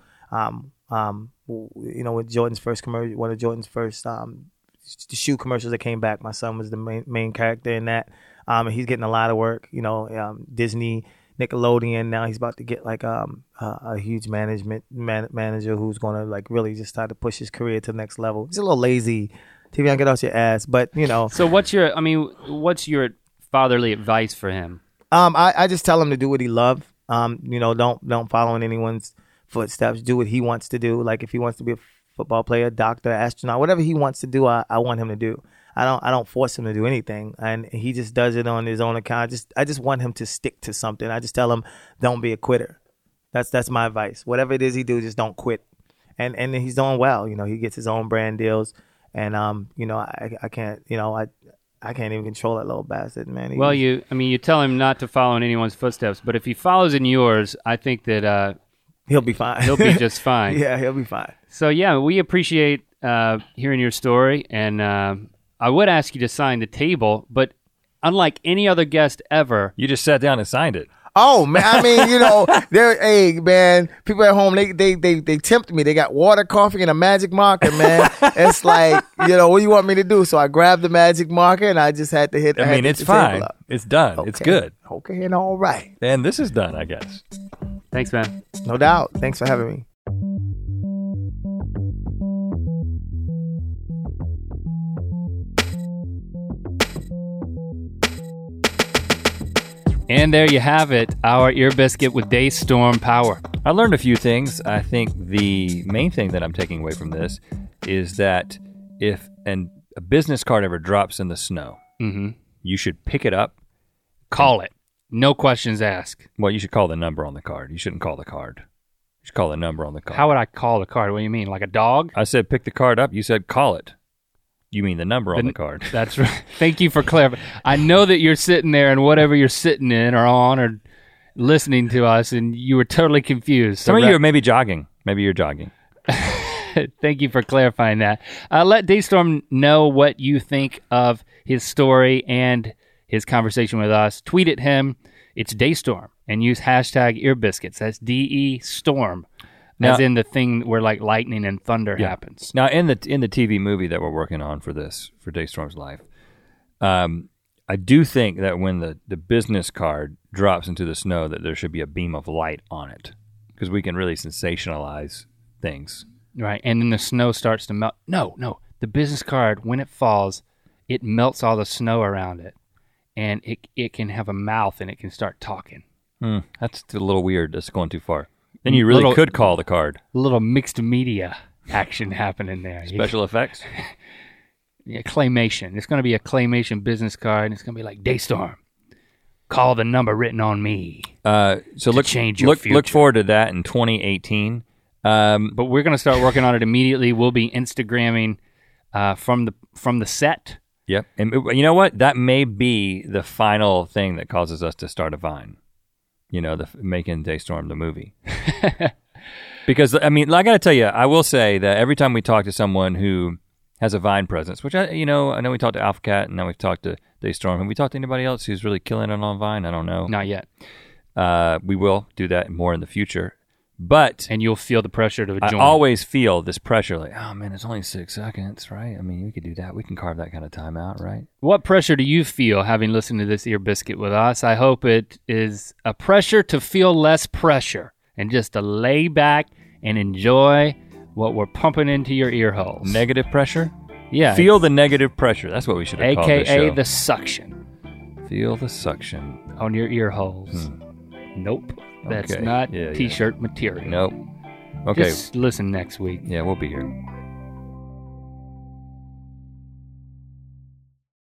[SPEAKER 7] with Jordan's first commercial, one of Jordan's first shoe commercials that came back. My son was the main character in that. And he's getting a lot of work, Disney, Nickelodeon. Now he's about to get like a huge manager who's going to like really just start to push his career to the next level. He's a little lazy. TV, get off your ass, but
[SPEAKER 2] So what's your fatherly advice for him?
[SPEAKER 7] I just tell him to do what he loves. Don't follow in anyone's footsteps. Do what he wants to do. Like if he wants to be a football player, doctor, astronaut, whatever he wants to do, I want him to do. I don't force him to do anything, and he just does it on his own account. I just want him to stick to something. I just tell him, don't be a quitter. That's my advice. Whatever it is he do, just don't quit. And he's doing well. He gets his own brand deals. And I can't even control that little bastard, man.
[SPEAKER 2] You tell him not to follow in anyone's footsteps, but if he follows in yours, I think that
[SPEAKER 7] he'll be fine.
[SPEAKER 2] He'll be just fine.
[SPEAKER 7] Yeah, he'll be fine.
[SPEAKER 2] So yeah, we appreciate hearing your story, and I would ask you to sign the table, but unlike any other guest ever,
[SPEAKER 1] you just sat down and signed it.
[SPEAKER 7] Oh man, I mean, man, people at home, they tempt me. They got water, coffee, and a magic marker, man. It's like, what do you want me to do? So I grabbed the magic marker and I just had to hit.
[SPEAKER 1] It's fine. It's done.
[SPEAKER 7] Okay.
[SPEAKER 1] It's good.
[SPEAKER 7] Okay, and all right.
[SPEAKER 1] And this is done, I guess.
[SPEAKER 2] Thanks, man.
[SPEAKER 7] No doubt. Thanks for having me.
[SPEAKER 2] And there you have it, our ear biscuit with Daystorm Power.
[SPEAKER 1] I learned a few things. I think the main thing that I'm taking away from this is that if a business card ever drops in the snow, you should pick it up.
[SPEAKER 2] Call it. No questions asked.
[SPEAKER 1] Well, you should call the number on the card. You shouldn't call the card. You should call the number on the card.
[SPEAKER 2] How would I call the card? What do you mean, like a dog?
[SPEAKER 1] I said pick the card up. You said call it. You mean the number on the card.
[SPEAKER 2] That's right. Thank you for clarifying. I know that you're sitting there and whatever you're sitting in or on or listening to us and you were totally confused.
[SPEAKER 1] Some of you are maybe jogging. Maybe you're jogging.
[SPEAKER 2] Thank you for clarifying that. Let Daystorm know what you think of his story and his conversation with us, tweet at him. It's Daystorm and use hashtag earbiscuits. That's DE Storm.
[SPEAKER 1] Now-
[SPEAKER 2] as in the thing where like lightning and thunder happens.
[SPEAKER 1] Now, in the TV movie that we're working on for Daystorm's life, I do think that when the business card drops into the snow, that there should be a beam of light on it, because we can really sensationalize things.
[SPEAKER 2] Right, and then the snow starts to melt. No, the business card, when it falls, it melts all the snow around it, and it can have a mouth and it can start talking.
[SPEAKER 1] That's a little weird. That's going too far. Then you really could call the card.
[SPEAKER 2] A little mixed media action happening there.
[SPEAKER 1] Special effects?
[SPEAKER 2] Yeah, claymation. It's going to be a claymation business card, and it's going to be like, Daystorm, call the number written on me.
[SPEAKER 1] So look forward to that in 2018.
[SPEAKER 2] But we're going to start working on it immediately. We'll be Instagramming from the set.
[SPEAKER 1] Yep. And you know what? That may be the final thing that causes us to start a Vine. You know, making Daystorm the movie. Because, I mean, I got to tell you, I will say that every time we talk to someone who has a Vine presence, which I know we talked to Alpha Cat, and now we've talked to Daystorm. Have we talked to anybody else who's really killing it on Vine? I don't know.
[SPEAKER 2] Not yet.
[SPEAKER 1] We will do that more in the future. But
[SPEAKER 2] and you'll feel the pressure to join.
[SPEAKER 1] I always feel this pressure, like, oh man, it's only 6 seconds, right? I mean, we could do that. We can carve that kind of time out, right?
[SPEAKER 2] What pressure do you feel having listened to this Ear Biscuit with us? I hope it is a pressure to feel less pressure and just to lay back and enjoy what we're pumping into your ear holes.
[SPEAKER 1] Negative pressure?
[SPEAKER 2] Yeah.
[SPEAKER 1] Feel the negative pressure. That's what we should have called this show.
[SPEAKER 2] AKA the suction.
[SPEAKER 1] Feel the suction.
[SPEAKER 2] On your ear holes. Nope. That's not T-shirt material.
[SPEAKER 1] Nope. Okay.
[SPEAKER 2] Just listen next week.
[SPEAKER 1] Yeah, we'll be here.